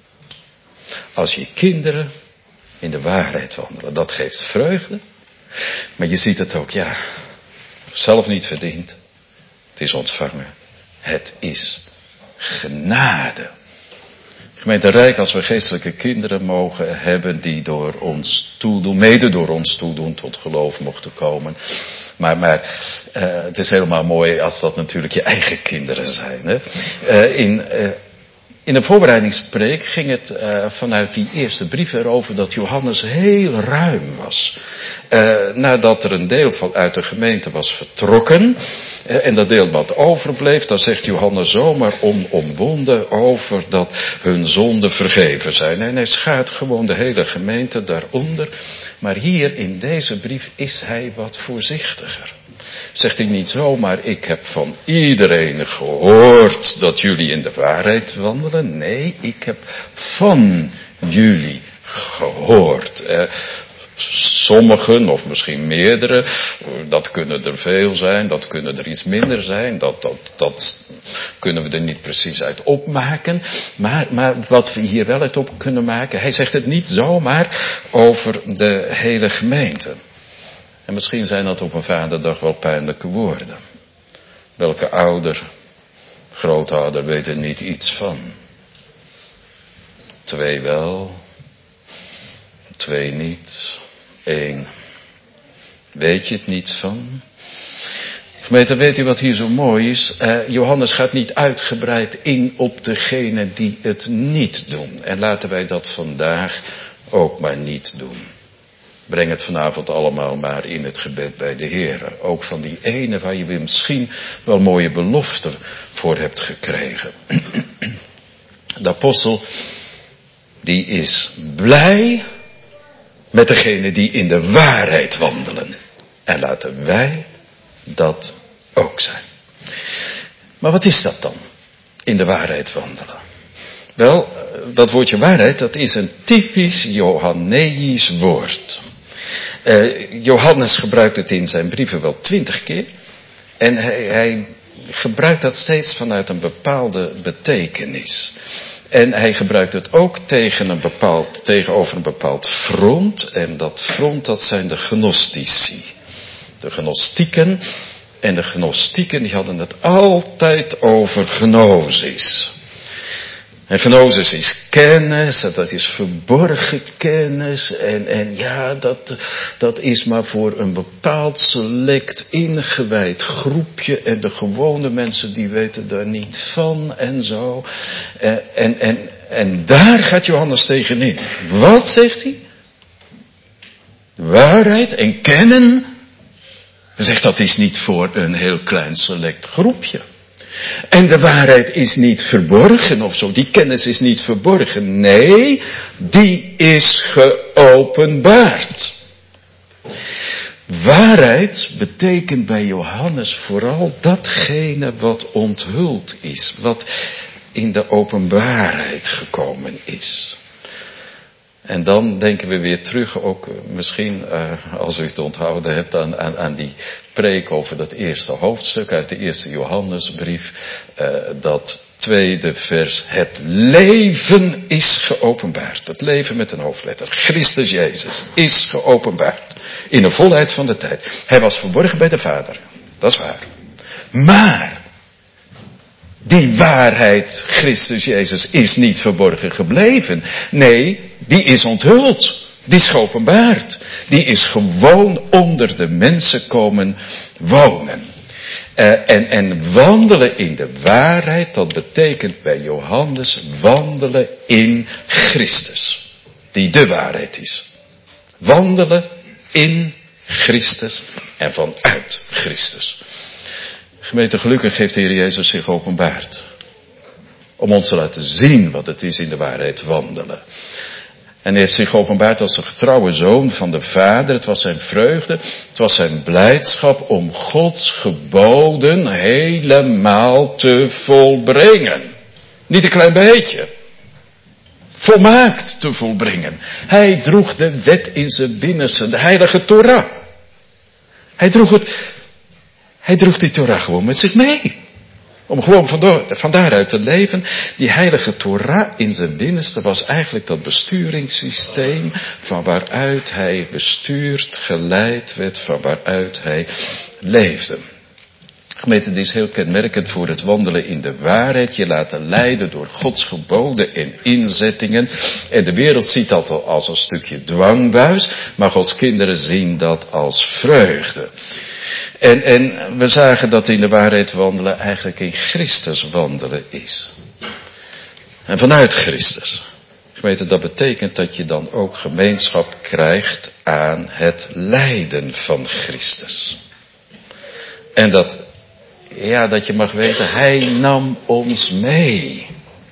Als je kinderen in de waarheid wandelen, dat geeft vreugde. Maar je ziet het ook, zelf niet verdiend. Het is ontvangen. Het is genade. Gemeente Rijk, als we geestelijke kinderen mogen hebben die door ons toedoen, mede door ons toedoen, tot geloof mochten komen. Maar het is helemaal mooi als dat natuurlijk je eigen kinderen zijn. Hè? In de voorbereidingspreek ging het vanuit die eerste brief erover dat Johannes heel ruim was. Nadat er een deel uit de gemeente was vertrokken en dat deel wat overbleef, dan zegt Johannes zomaar onomwonden over dat hun zonden vergeven zijn. En hij schaart gewoon de hele gemeente daaronder. Maar hier in deze brief is hij wat voorzichtiger. Zegt hij niet zomaar, ik heb van iedereen gehoord dat jullie in de waarheid wandelen. Nee, ik heb van jullie gehoord. Sommigen, of misschien meerdere, dat kunnen er veel zijn, dat kunnen er iets minder zijn, dat kunnen we er niet precies uit opmaken. Maar wat we hier wel uit op kunnen maken, hij zegt het niet zomaar over de hele gemeente. En misschien zijn dat op een vaderdag wel pijnlijke woorden. Welke ouder, grootouder weet er niet iets van? 2 wel, 2 niet, 1. Weet je het niet van? Gemeente, weet u wat hier zo mooi is? Johannes gaat niet uitgebreid in op degenen die het niet doen. En laten wij dat vandaag ook maar niet doen. Breng het vanavond allemaal maar in het gebed bij de Heer. Ook van die ene waar je weer misschien wel mooie beloften voor hebt gekregen. De apostel, die is blij met degene die in de waarheid wandelen. En laten wij dat ook zijn. Maar wat is dat dan? In de waarheid wandelen. Wel, dat woordje waarheid, dat is een typisch Johanneisch woord. Johannes gebruikt het in zijn brieven wel 20 keer. En hij gebruikt dat steeds vanuit een bepaalde betekenis. En hij gebruikt het ook tegenover een bepaald front. En dat front, dat zijn de gnostici. De gnostieken. En de gnostieken die hadden het altijd over gnosis. En gnosis is kennis, dat is verborgen kennis. En dat is maar voor een bepaald select ingewijd groepje. En de gewone mensen die weten daar niet van en zo. En daar gaat Johannes tegenin. Wat zegt hij? Waarheid en kennen. Hij zegt dat is niet voor een heel klein select groepje. En de waarheid is niet verborgen of zo. Die kennis is niet verborgen. Nee, die is geopenbaard. Waarheid betekent bij Johannes vooral datgene wat onthuld is. Wat in de openbaarheid gekomen is. En dan denken we weer terug, ook misschien als u het onthouden hebt, aan die preek over dat eerste hoofdstuk uit de eerste Johannesbrief. Dat tweede vers, het leven is geopenbaard. Het leven met een hoofdletter, Christus Jezus, is geopenbaard. In de volheid van de tijd. Hij was verborgen bij de Vader. Dat is waar. Maar die waarheid, Christus Jezus, is niet verborgen gebleven. Nee, die is onthuld. Die is geopenbaard. Die is gewoon onder de mensen komen wonen. En wandelen in de waarheid, dat betekent bij Johannes wandelen in Christus. Die de waarheid is. Wandelen in Christus en vanuit Christus. Gemeente, gelukkig heeft de Heer Jezus zich openbaard. Om ons te laten zien wat het is in de waarheid wandelen. En hij heeft zich geopenbaard als een getrouwe zoon van de Vader. Het was zijn vreugde, het was zijn blijdschap om Gods geboden helemaal te volbrengen. Niet een klein beetje. Volmaakt te volbrengen. Hij droeg de wet in zijn binnenste, de heilige Torah. Hij droeg die Torah gewoon met zich mee. Om gewoon van daaruit te leven. Die heilige Torah in zijn binnenste was eigenlijk dat besturingssysteem van waaruit hij bestuurd, geleid werd, van waaruit hij leefde. Gemeente, dit is heel kenmerkend voor het wandelen in de waarheid. Je laten leiden door Gods geboden en inzettingen. En de wereld ziet dat al als een stukje dwangbuis, maar Gods kinderen zien dat als vreugde. En we zagen dat in de waarheid wandelen eigenlijk in Christus wandelen is. En vanuit Christus. Gemeente, dat betekent dat je dan ook gemeenschap krijgt aan het lijden van Christus. En dat je mag weten, hij nam ons mee.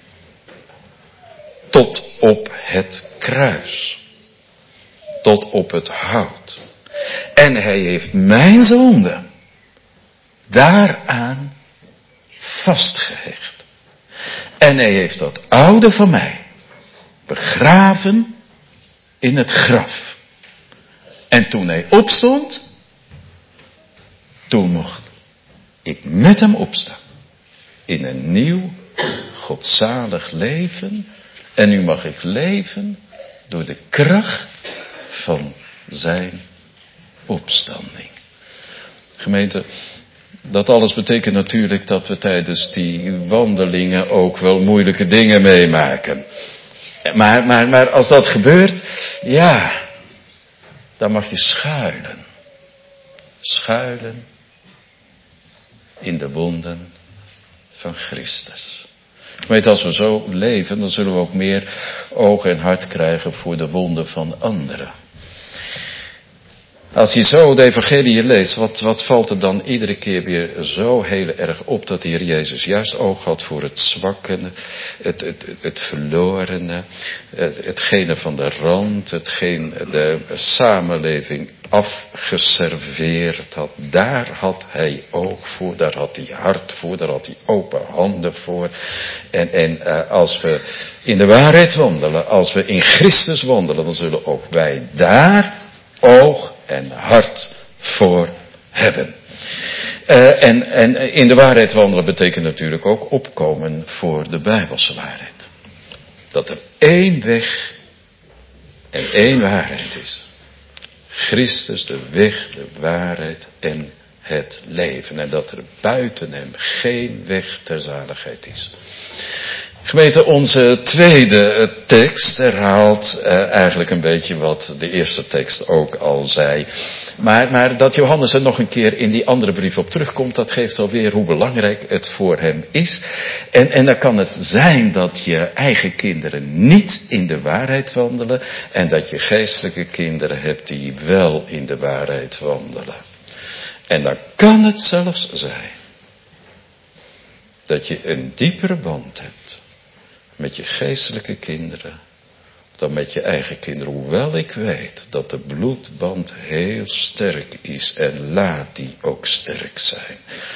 Tot op het kruis. Tot op het hout. En hij heeft mijn zonde daaraan vastgehecht. En hij heeft dat oude van mij begraven in het graf. En toen hij opstond, toen mocht ik met hem opstaan. In een nieuw, godzalig leven. En nu mag ik leven door de kracht van zijn opstanding. Gemeente, dat alles betekent natuurlijk dat we tijdens die wandelingen ook wel moeilijke dingen meemaken. Maar als dat gebeurt, dan mag je schuilen. Schuilen in de wonden van Christus. Gemeente, als we zo leven, dan zullen we ook meer oog en hart krijgen voor de wonden van anderen. Als je zo de evangelie leest, wat valt er dan iedere keer weer zo heel erg op dat de Heer Jezus juist oog had voor het zwakkende, het verlorene, hetgene van de rand, hetgeen de samenleving afgeserveerd had. Daar had hij oog voor, daar had hij hart voor, daar had hij open handen voor. En als we in de waarheid wandelen, als we in Christus wandelen, dan zullen ook wij daar oog en hart voor hebben. En in de waarheid wandelen betekent natuurlijk ook opkomen voor de Bijbelse waarheid. Dat er één weg en één waarheid is. Christus, de weg, de waarheid en het leven. En dat er buiten hem geen weg ter zaligheid is. Gemeente, onze tweede tekst herhaalt eigenlijk een beetje wat de eerste tekst ook al zei. Maar dat Johannes er nog een keer in die andere brief op terugkomt, dat geeft alweer hoe belangrijk het voor hem is. En dan kan het zijn dat je eigen kinderen niet in de waarheid wandelen en dat je geestelijke kinderen hebt die wel in de waarheid wandelen. En dan kan het zelfs zijn dat je een diepere band hebt met je geestelijke kinderen dan met je eigen kinderen. Hoewel ik weet dat de bloedband heel sterk is en laat die ook sterk zijn.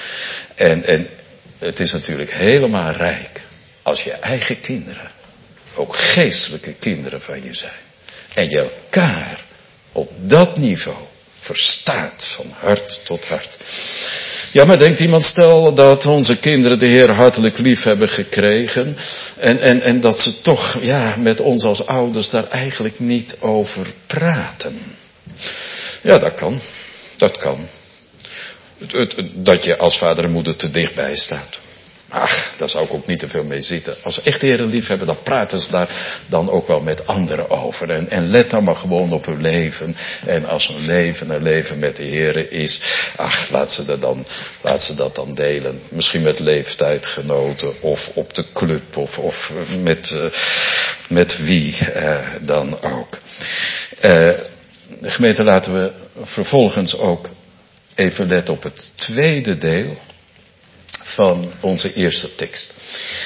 En het is natuurlijk helemaal rijk als je eigen kinderen ook geestelijke kinderen van je zijn. En je elkaar op dat niveau verstaat van hart tot hart. Ja, maar denkt iemand, stel dat onze kinderen de Heer hartelijk lief hebben gekregen. En dat ze toch, met ons als ouders daar eigenlijk niet over praten. Ja, dat kan. Dat kan. Dat je als vader en moeder te dichtbij staat. Ach, daar zou ik ook niet te veel mee zitten. Als echt heren lief hebben, dan praten ze daar dan ook wel met anderen over. En let dan maar gewoon op hun leven. En als hun leven een leven met de heren is, ach, laat ze dat dan delen. Misschien met leeftijdgenoten of op de club of met wie dan ook. De gemeente, laten we vervolgens ook even letten op het tweede deel van onze eerste tekst.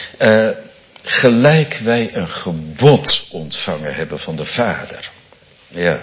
Gelijk wij een gebod ontvangen hebben van de Vader. Ja.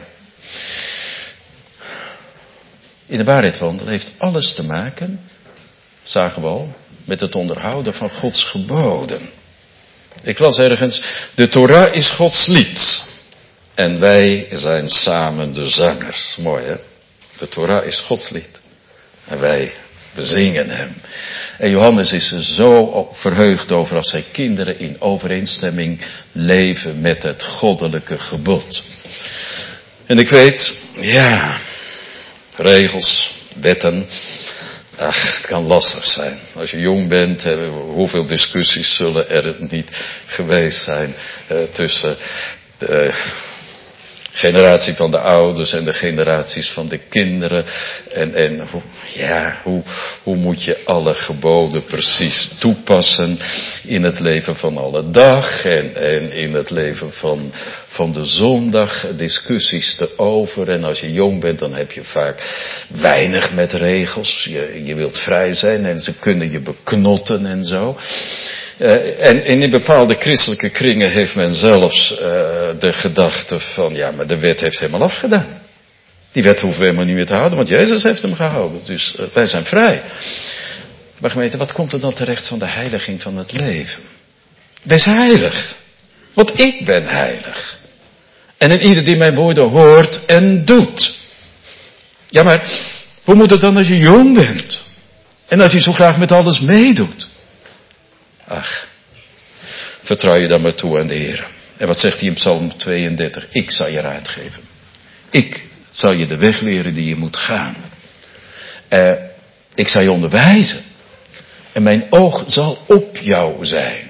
In de waarheid wandelen heeft alles te maken, zagen we al, met het onderhouden van Gods geboden. Ik las ergens, de Torah is Gods lied. En wij zijn samen de zangers. Mooi hè? De Torah is Gods lied. En wij bezingen hem. En Johannes is er zo verheugd over als zijn kinderen in overeenstemming leven met het goddelijke gebod. En ik weet, ja, regels, wetten, ach, het kan lastig zijn. Als je jong bent, hoeveel discussies zullen er niet geweest zijn tussen de generatie van de ouders en de generaties van de kinderen. En hoe moet je alle geboden precies toepassen in het leven van alle dag en in het leven van de zondag. Discussies erover. En als je jong bent, dan heb je vaak weinig met regels. Je wilt vrij zijn en ze kunnen je beknotten en zo. En in bepaalde christelijke kringen heeft men zelfs de gedachte van, ja, maar de wet heeft helemaal afgedaan. Die wet hoeven we helemaal niet meer te houden, want Jezus heeft hem gehouden. Dus wij zijn vrij. Maar gemeente, wat komt er dan terecht van de heiliging van het leven? Wees heilig, want ik ben heilig. En in ieder die mijn woorden hoort en doet. Ja, maar hoe moet het dan als je jong bent? En als je zo graag met alles meedoet? Ach, vertrouw je dan maar toe aan de Heer. En wat zegt hij in Psalm 32? Ik zal je raad geven. Ik zal je de weg leren die je moet gaan. Ik zal je onderwijzen. En mijn oog zal op jou zijn.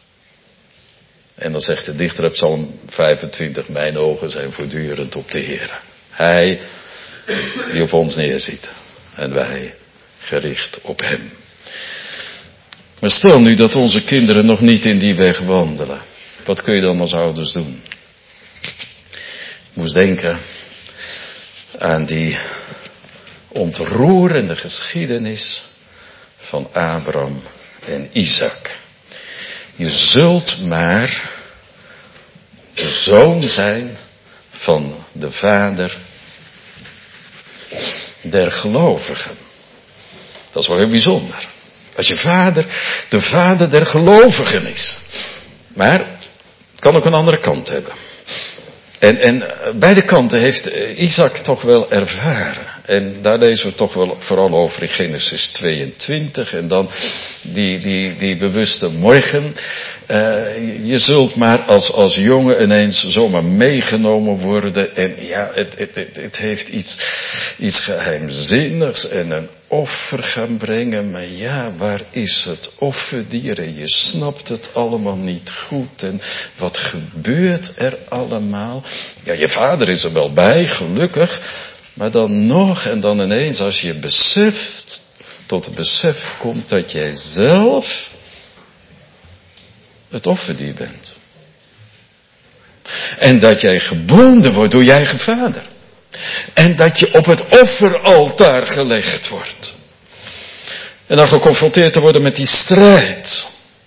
En dan zegt de dichter op Psalm 25, mijn ogen zijn voortdurend op de Heer. Hij die op ons neerziet. En wij gericht op hem. Maar stel nu dat onze kinderen nog niet in die weg wandelen. Wat kun je dan als ouders doen? Ik moest denken aan die ontroerende geschiedenis van Abraham en Isaac. Je zult maar de zoon zijn van de vader der gelovigen. Dat is wel heel bijzonder. Als je vader de vader der gelovigen is. Maar het kan ook een andere kant hebben. En beide kanten heeft Isaac toch wel ervaren. En daar lezen we toch wel vooral over in Genesis 22. En dan die bewuste morgen. Je zult maar als jongen ineens zomaar meegenomen worden. En ja, het heeft iets geheimzinnigs en een offer gaan brengen. Maar ja, waar is het offerdier? En je snapt het allemaal niet goed. En wat gebeurt er allemaal? Ja, je vader is er wel bij, gelukkig. Maar dan nog en dan ineens als je tot het besef komt dat jij zelf het offerdier bent. En dat jij gebonden wordt door je eigen vader. En dat je op het offeraltaar gelegd wordt. En dan geconfronteerd te worden met die strijd.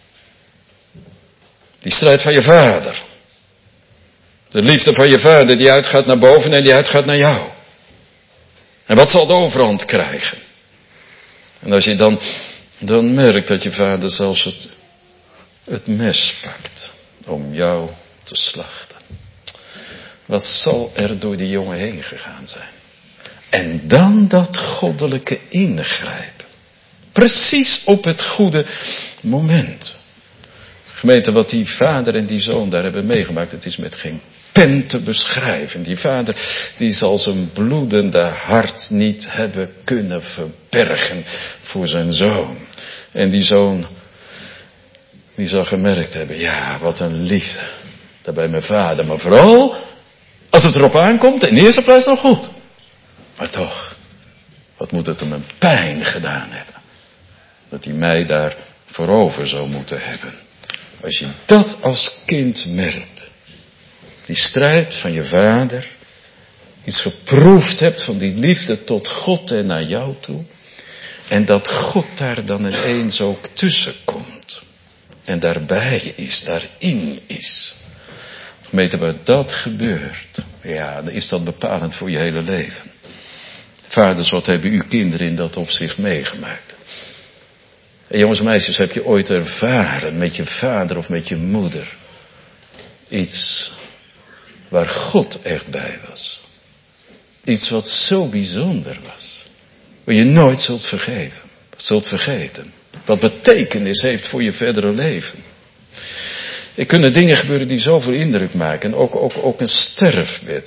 Die strijd van je vader. De liefde van je vader die uitgaat naar boven en die uitgaat naar jou. En wat zal de overhand krijgen? En als je dan merkt dat je vader zelfs het mes pakt om jou te slachten. Wat zal er door die jongen heen gegaan zijn? En dan dat goddelijke ingrijpen. Precies op het goede moment. Gemeente, wat die vader en die zoon daar hebben meegemaakt, het is met geen pen te beschrijven. Die vader die zal zijn bloedende hart niet hebben kunnen verbergen voor zijn zoon. En die zoon die zal gemerkt hebben, ja, wat een liefde. Daarbij mijn vader, maar vooral als het erop aankomt, in de eerste plaats nog goed. Maar toch, wat moet het hem een pijn gedaan hebben. Dat hij mij daar voorover zou moeten hebben. Als je dat als kind merkt. Die strijd van je vader. Iets geproefd hebt van die liefde tot God en naar jou toe. En dat God daar dan ineens ook tussen komt. En daarbij is, daarin is. Gemeente, waar dat gebeurt. Ja, dan is dat bepalend voor je hele leven. Vaders, wat hebben uw kinderen in dat opzicht meegemaakt? En jongens en meisjes, heb je ooit ervaren met je vader of met je moeder iets waar God echt bij was? Iets wat zo bijzonder was. Waar je nooit zult vergeten. Wat betekenis heeft voor je verdere leven. Er kunnen dingen gebeuren die zoveel indruk maken. En ook een sterfbed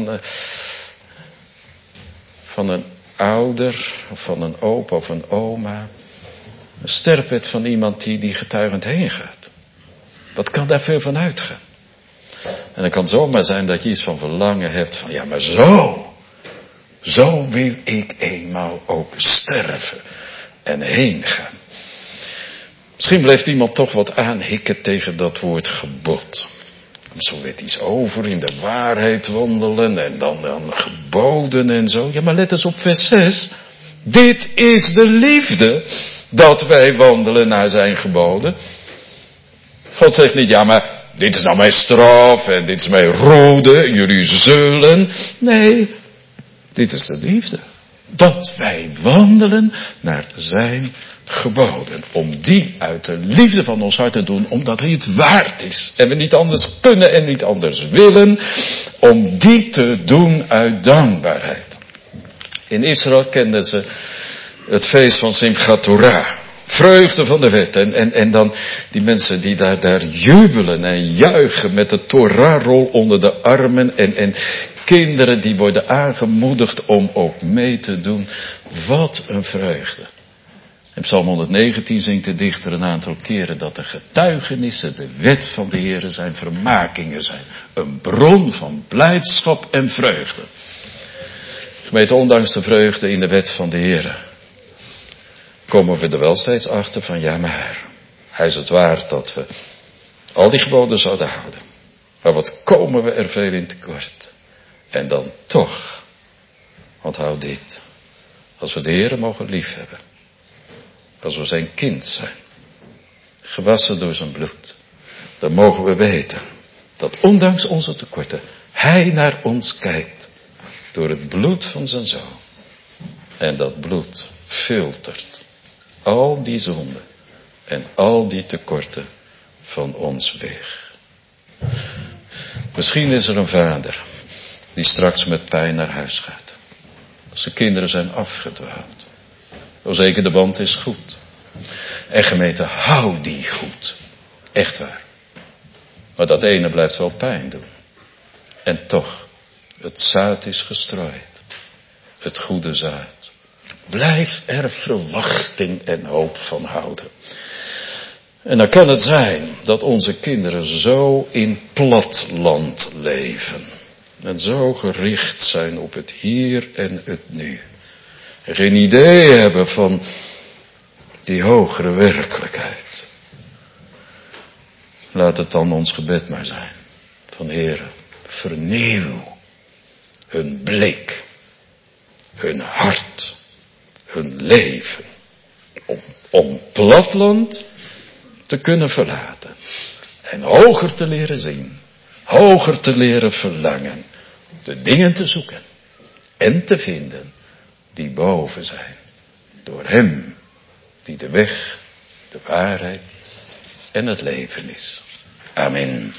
van een ouder of van een opa of een oma. Een sterfbed van iemand die getuigend heen gaat. Wat kan daar veel van uitgaan? En het kan zomaar zijn dat je iets van verlangen hebt van, ja, maar zo wil ik eenmaal ook sterven en heen gaan. Misschien blijft iemand toch wat aanhikken tegen dat woord gebod. Zo werd iets over in de waarheid wandelen en dan geboden en zo. Ja, maar let eens op vers 6. Dit is de liefde, dat wij wandelen naar zijn geboden. God zegt niet, ja, maar dit is nou mijn straf en dit is mijn rode, jullie zullen. Nee, dit is de liefde. Dat wij wandelen naar zijn geboden. Om die uit de liefde van ons hart te doen, omdat hij het waard is. En we niet anders kunnen en niet anders willen. Om die te doen uit dankbaarheid. In Israël kenden ze het feest van Simchat Torah. Vreugde van de wet. En dan die mensen die daar jubelen en juichen met de Torahrol onder de armen. En kinderen die worden aangemoedigd om ook mee te doen. Wat een vreugde. In Psalm 119 zingt de dichter een aantal keren dat de getuigenissen, de wet van de Heere zijn vermakingen zijn. Een bron van blijdschap en vreugde. Gemeente, ondanks de vreugde in de wet van de Heere, komen we er wel steeds achter van, ja, maar hij is het waard dat we al die geboden zouden houden. Maar wat komen we er veel in tekort. En dan toch, onthoud dit, als we de Heere mogen liefhebben, als we zijn kind zijn, gewassen door zijn bloed, dan mogen we weten dat ondanks onze tekorten hij naar ons kijkt door het bloed van zijn zoon. En dat bloed filtert al die zonden en al die tekorten van ons weg. Misschien is er een vader die straks met pijn naar huis gaat. Zijn kinderen zijn afgedwaald. Wel zeker, de band is goed. En gemeente, hou die goed. Echt waar. Maar dat ene blijft wel pijn doen. En toch, het zaad is gestrooid. Het goede zaad. Blijf er verwachting en hoop van houden. En dan kan het zijn dat onze kinderen zo in platland leven. En zo gericht zijn op het hier en het nu. En geen idee hebben van die hogere werkelijkheid. Laat het dan ons gebed maar zijn. Van Heere, vernieuw hun blik, hun hart, hun leven. Om platland te kunnen verlaten. En hoger te leren zien. Hoger te leren verlangen. De dingen te zoeken. En te vinden die boven zijn. Door hem die de weg, de waarheid en het leven is. Amen.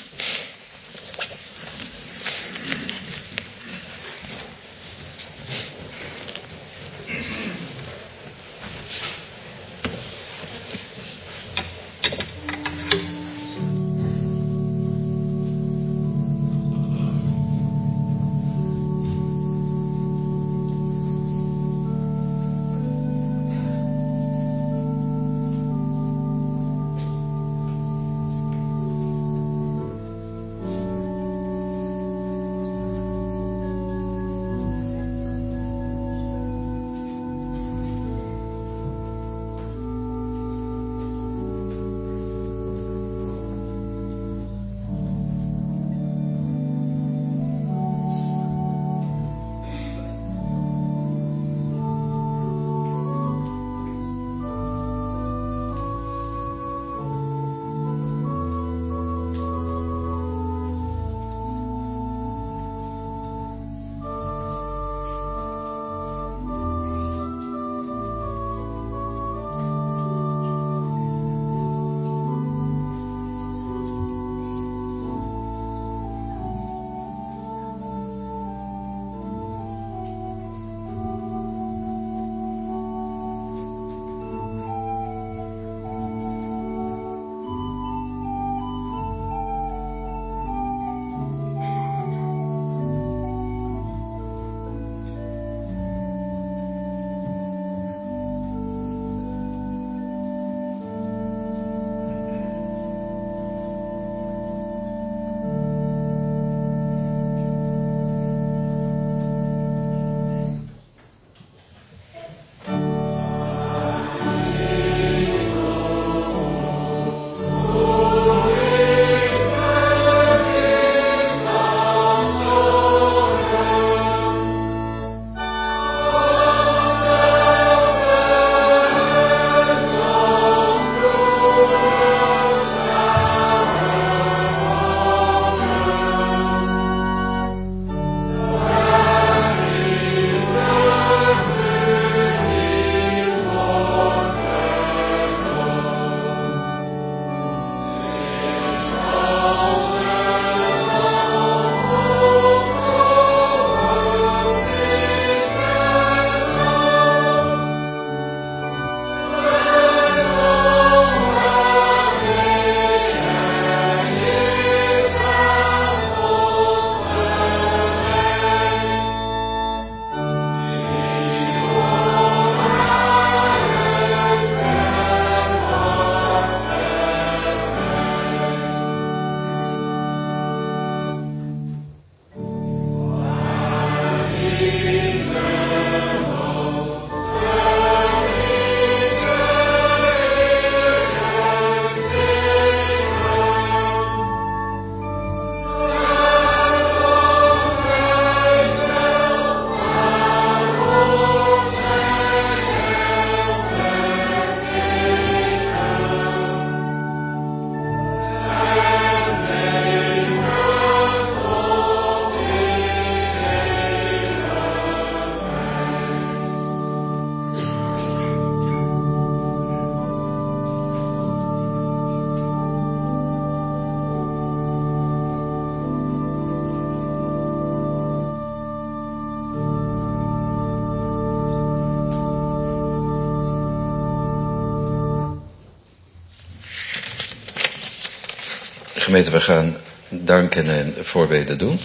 Gemeente, we gaan danken en voorbeden doen.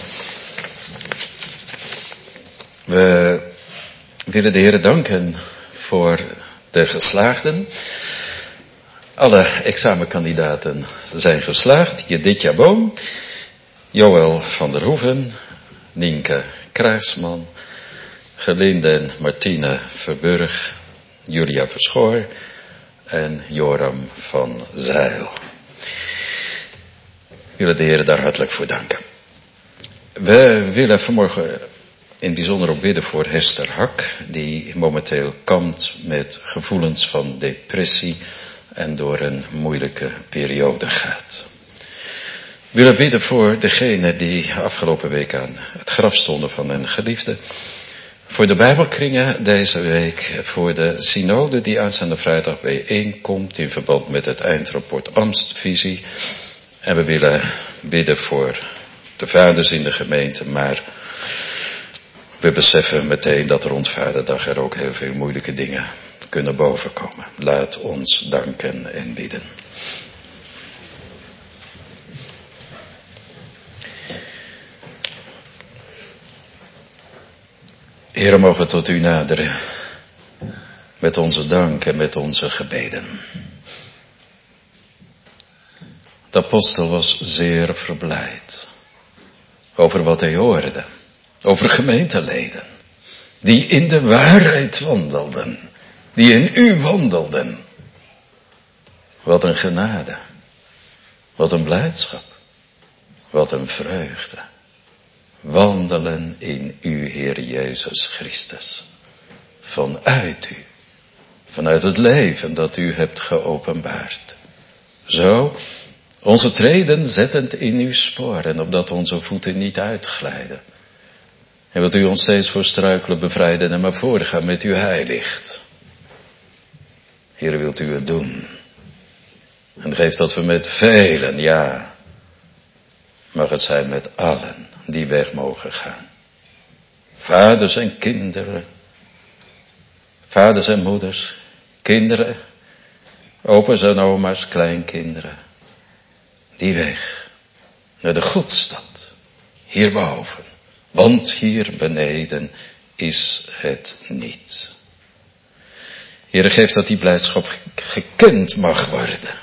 We willen de Heer danken voor de geslaagden. Alle examenkandidaten zijn geslaagd. Jeditja Boom, Joël van der Hoeven, Nienke Kruisman, Gelinde en Martine Verburg, Julia Verschoor en Joram van Zijl. We willen de Heer daar hartelijk voor danken. We willen vanmorgen in het bijzonder ook bidden voor Hester Hak, die momenteel kampt met gevoelens van depressie en door een moeilijke periode gaat. We willen bidden voor degenen die afgelopen week aan het graf stonden van een geliefde. Voor de Bijbelkringen deze week, voor de synode die aanstaande vrijdag bijeenkomt in verband met het eindrapport Amstvisie. En we willen bidden voor de vaders in de gemeente, maar we beseffen meteen dat rond Vaderdag er ook heel veel moeilijke dingen kunnen bovenkomen. Laat ons danken en bidden. Heer, mogen tot u naderen met onze dank en met onze gebeden. De apostel was zeer verblijd over wat hij hoorde, over gemeenteleden die in de waarheid wandelden, die in u wandelden. Wat een genade, wat een blijdschap, wat een vreugde. Wandelen in u, Heer Jezus Christus. Vanuit u. Vanuit het leven dat u hebt geopenbaard. Zo, onze treden zettend in uw sporen, opdat onze voeten niet uitglijden. En wilt u ons steeds voor struikelen bevrijden en maar voorgaan met uw heiligt. Heer, wilt u het doen. En geef dat we met velen, ja, mag het zijn met allen die weg mogen gaan. Vaders en kinderen, vaders en moeders, kinderen, opa's en oma's, kleinkinderen. Die weg naar de Godstad, hierboven. Want hier beneden is het niet. Heere, geef dat die blijdschap gekend mag worden.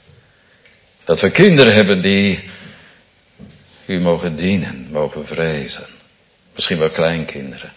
Dat we kinderen hebben die u mogen dienen, mogen vrezen. Misschien wel kleinkinderen.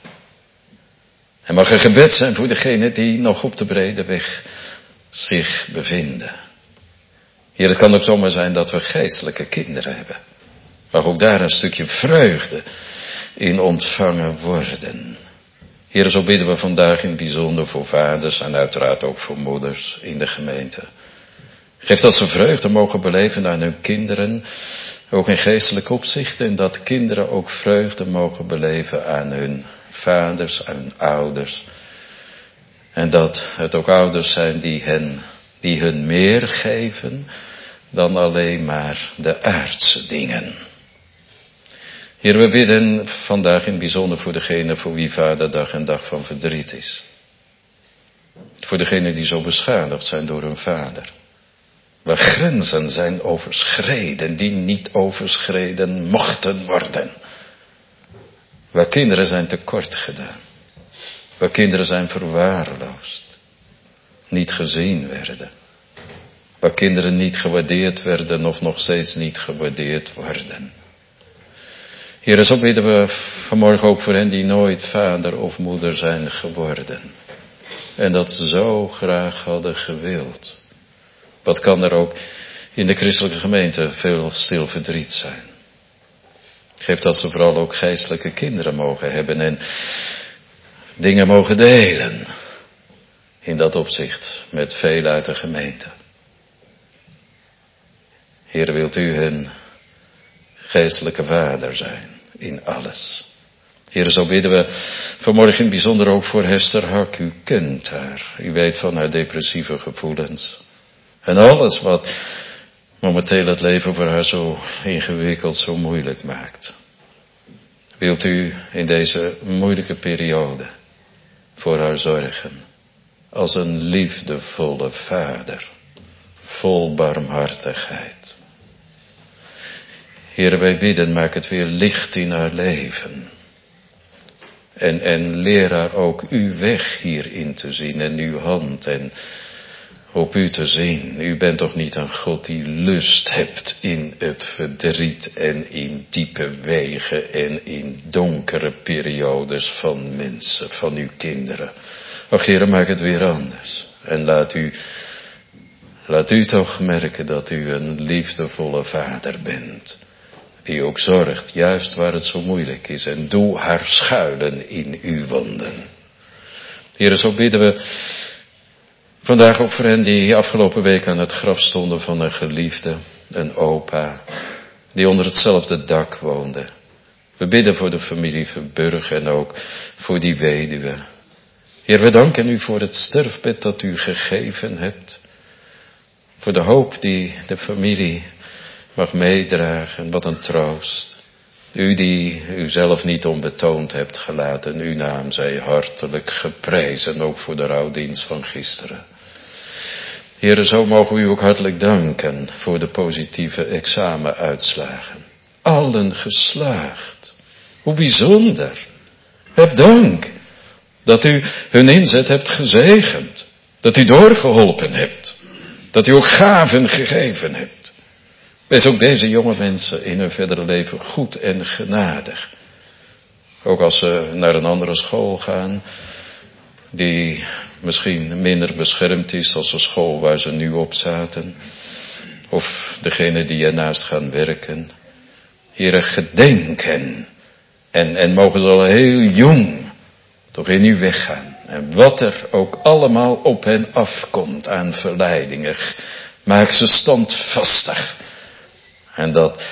En mag er gebed zijn voor degenen die nog op de brede weg zich bevinden. Heer, het kan ook zomaar zijn dat we geestelijke kinderen hebben. Mag ook daar een stukje vreugde in ontvangen worden. Heer, zo bidden we vandaag in het bijzonder voor vaders en uiteraard ook voor moeders in de gemeente. Geef dat ze vreugde mogen beleven aan hun kinderen, ook in geestelijk opzicht, en dat kinderen ook vreugde mogen beleven aan hun vaders, aan hun ouders. En dat het ook ouders zijn die hun meer geven dan alleen maar de aardse dingen. Heer, we bidden vandaag in het bijzonder voor degene voor wie Vaderdag een dag van verdriet is. Voor degenen die zo beschadigd zijn door hun vader. Waar grenzen zijn overschreden die niet overschreden mochten worden. Waar kinderen zijn tekort gedaan. Waar kinderen zijn verwaarloosd. Niet gezien werden. Waar kinderen niet gewaardeerd werden of nog steeds niet gewaardeerd worden. Heer, zo bidden we vanmorgen ook voor hen die nooit vader of moeder zijn geworden. En dat zo graag hadden gewild. Wat kan er ook in de christelijke gemeente veel stil verdriet zijn. Geef dat ze vooral ook geestelijke kinderen mogen hebben en dingen mogen delen. In dat opzicht met velen uit de gemeente. Heer, wilt u hun geestelijke vader zijn in alles. Heer, zo bidden we vanmorgen in het bijzonder ook voor Hester Hak. U kent haar. U weet van haar depressieve gevoelens. En alles wat momenteel het leven voor haar zo ingewikkeld, zo moeilijk maakt. Wilt u in deze moeilijke periode voor haar zorgen. Als een liefdevolle vader. Vol barmhartigheid. Heere, wij bidden, maak het weer licht in haar leven. En leer haar ook uw weg hierin te zien en uw hand en op u te zien. U bent toch niet een God die lust hebt in het verdriet en in diepe wegen en in donkere periodes van mensen, van uw kinderen. Och Heere, maak het weer anders. En laat u toch merken dat u een liefdevolle vader bent. Die ook zorgt, juist waar het zo moeilijk is. En doe haar schuilen in uw wonden. Heere, zo bidden we vandaag ook voor hen die afgelopen week aan het graf stonden van een geliefde, een opa, die onder hetzelfde dak woonde. We bidden voor de familie Verburg en ook voor die weduwe. Heer, we danken u voor het sterfbed dat u gegeven hebt. Voor de hoop die de familie mag meedragen, wat een troost. U die uzelf niet onbetoond hebt gelaten, uw naam zij hartelijk geprezen, ook voor de rouwdienst van gisteren. Heere, zo mogen we u ook hartelijk danken voor de positieve examenuitslagen. Allen geslaagd. Hoe bijzonder. Heb dank dat u hun inzet hebt gezegend. Dat u doorgeholpen hebt. Dat u ook gaven gegeven hebt. Wees ook deze jonge mensen in hun verdere leven goed en genadig. Ook als ze naar een andere school gaan, die misschien minder beschermd is als de school waar ze nu op zaten. Of degene die ernaast gaan werken. Heere, gedenken. En mogen ze al heel jong toch in u weggaan. En wat er ook allemaal op hen afkomt aan verleidingen, maak ze standvastig. En dat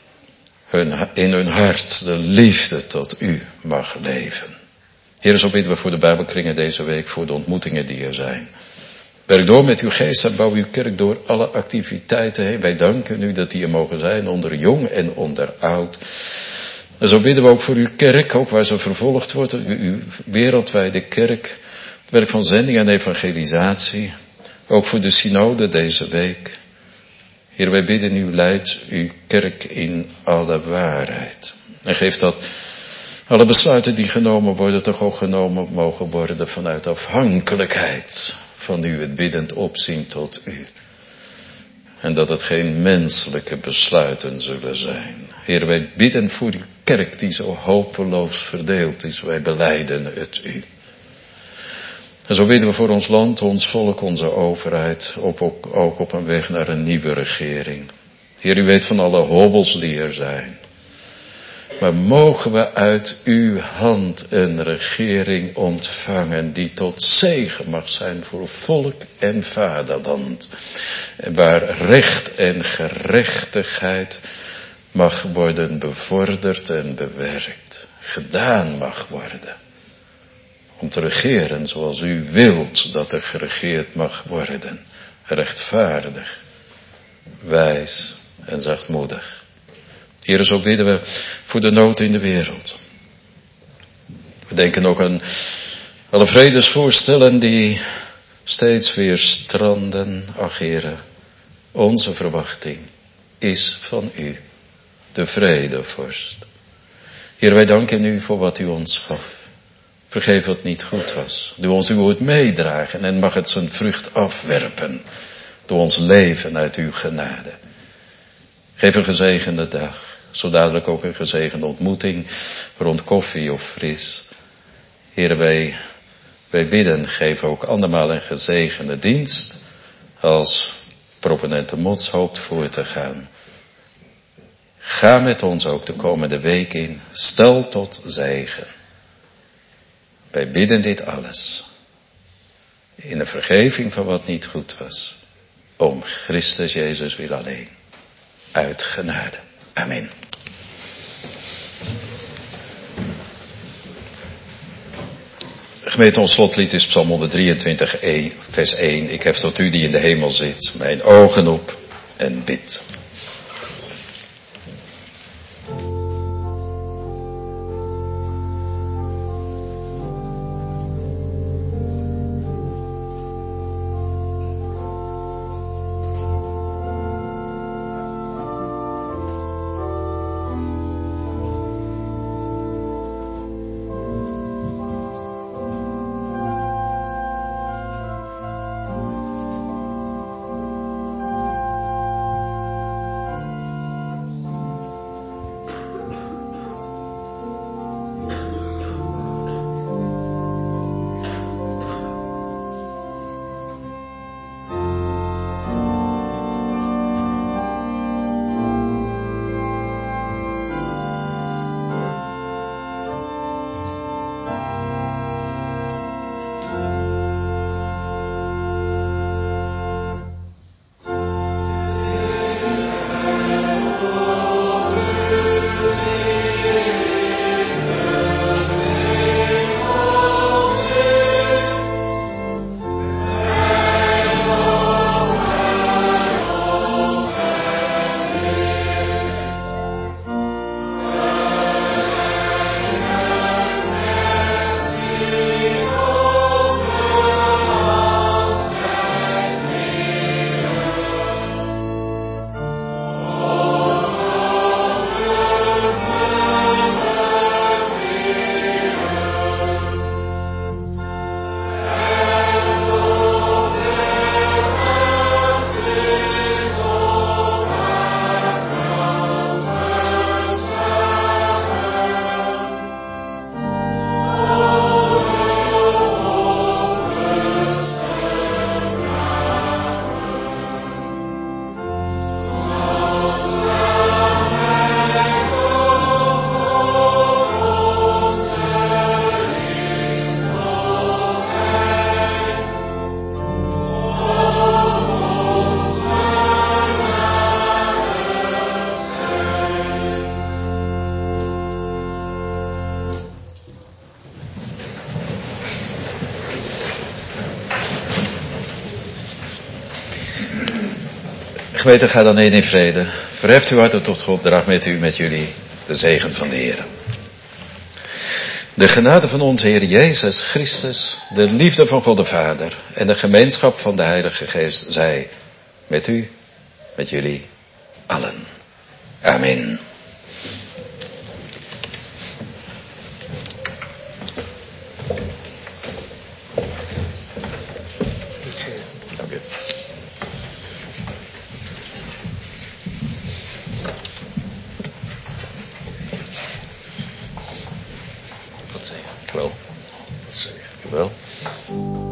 in hun hart de liefde tot u mag leven. Heer, zo bidden we voor de Bijbelkringen deze week, voor de ontmoetingen die er zijn. Werk door met uw geest en bouw uw kerk door alle activiteiten heen. Wij danken u dat die er mogen zijn onder jong en onder oud. En zo bidden we ook voor uw kerk, ook waar ze vervolgd wordt, uw wereldwijde kerk, het werk van zending en evangelisatie. Ook voor de synode deze week. Heer, wij bidden u, leidt uw kerk in alle waarheid. En geef dat alle besluiten die genomen worden, toch ook genomen mogen worden vanuit afhankelijkheid van u, het biddend opzien tot u. En dat het geen menselijke besluiten zullen zijn. Heer, wij bidden voor uw kerk die zo hopeloos verdeeld is. Wij belijden het u. En zo bidden we voor ons land, ons volk, onze overheid, ook op een weg naar een nieuwe regering. Heer, u weet van alle hobbels die er zijn. Maar mogen we uit uw hand een regering ontvangen die tot zegen mag zijn voor volk en vaderland. Waar recht en gerechtigheid mag worden bevorderd en bewerkt. Gedaan mag worden. Om te regeren zoals u wilt dat er geregeerd mag worden. Rechtvaardig, wijs en zachtmoedig. Heer, zo bidden we voor de nood in de wereld. We denken ook aan alle vredesvoorstellen die steeds weer stranden. Ach Heere, onze verwachting is van u, de vredevorst. Heer, wij danken u voor wat u ons gaf. Vergeef wat niet goed was. Doe ons uw woord meedragen en mag het zijn vrucht afwerpen. Door ons leven uit uw genade. Geef een gezegende dag. Zo dadelijk ook een gezegende ontmoeting rond koffie of fris. Heer, wij bidden, geef ook andermaal een gezegende dienst. Als proponente Mots hoopt voor te gaan. Ga met ons ook de komende week in. Stel tot zegen. Wij bidden dit alles. In de vergeving van wat niet goed was. Om Christus Jezus wil alleen. Uit genade. Amen. Gemeente, ons slotlied is Psalm 123, vers 1. Ik hef tot u die in de hemel zit, mijn ogen op en bid. Gemeente, ga dan heen in vrede. Verheft uw hart tot God, draag met jullie de zegen van de Heer. De genade van onze Heer Jezus Christus, de liefde van God de Vader en de gemeenschap van de Heilige Geest zij met u, met jullie allen. Amen. Dank u. Wat zeg je? Ik wel. Wat zeg je? Ik wel.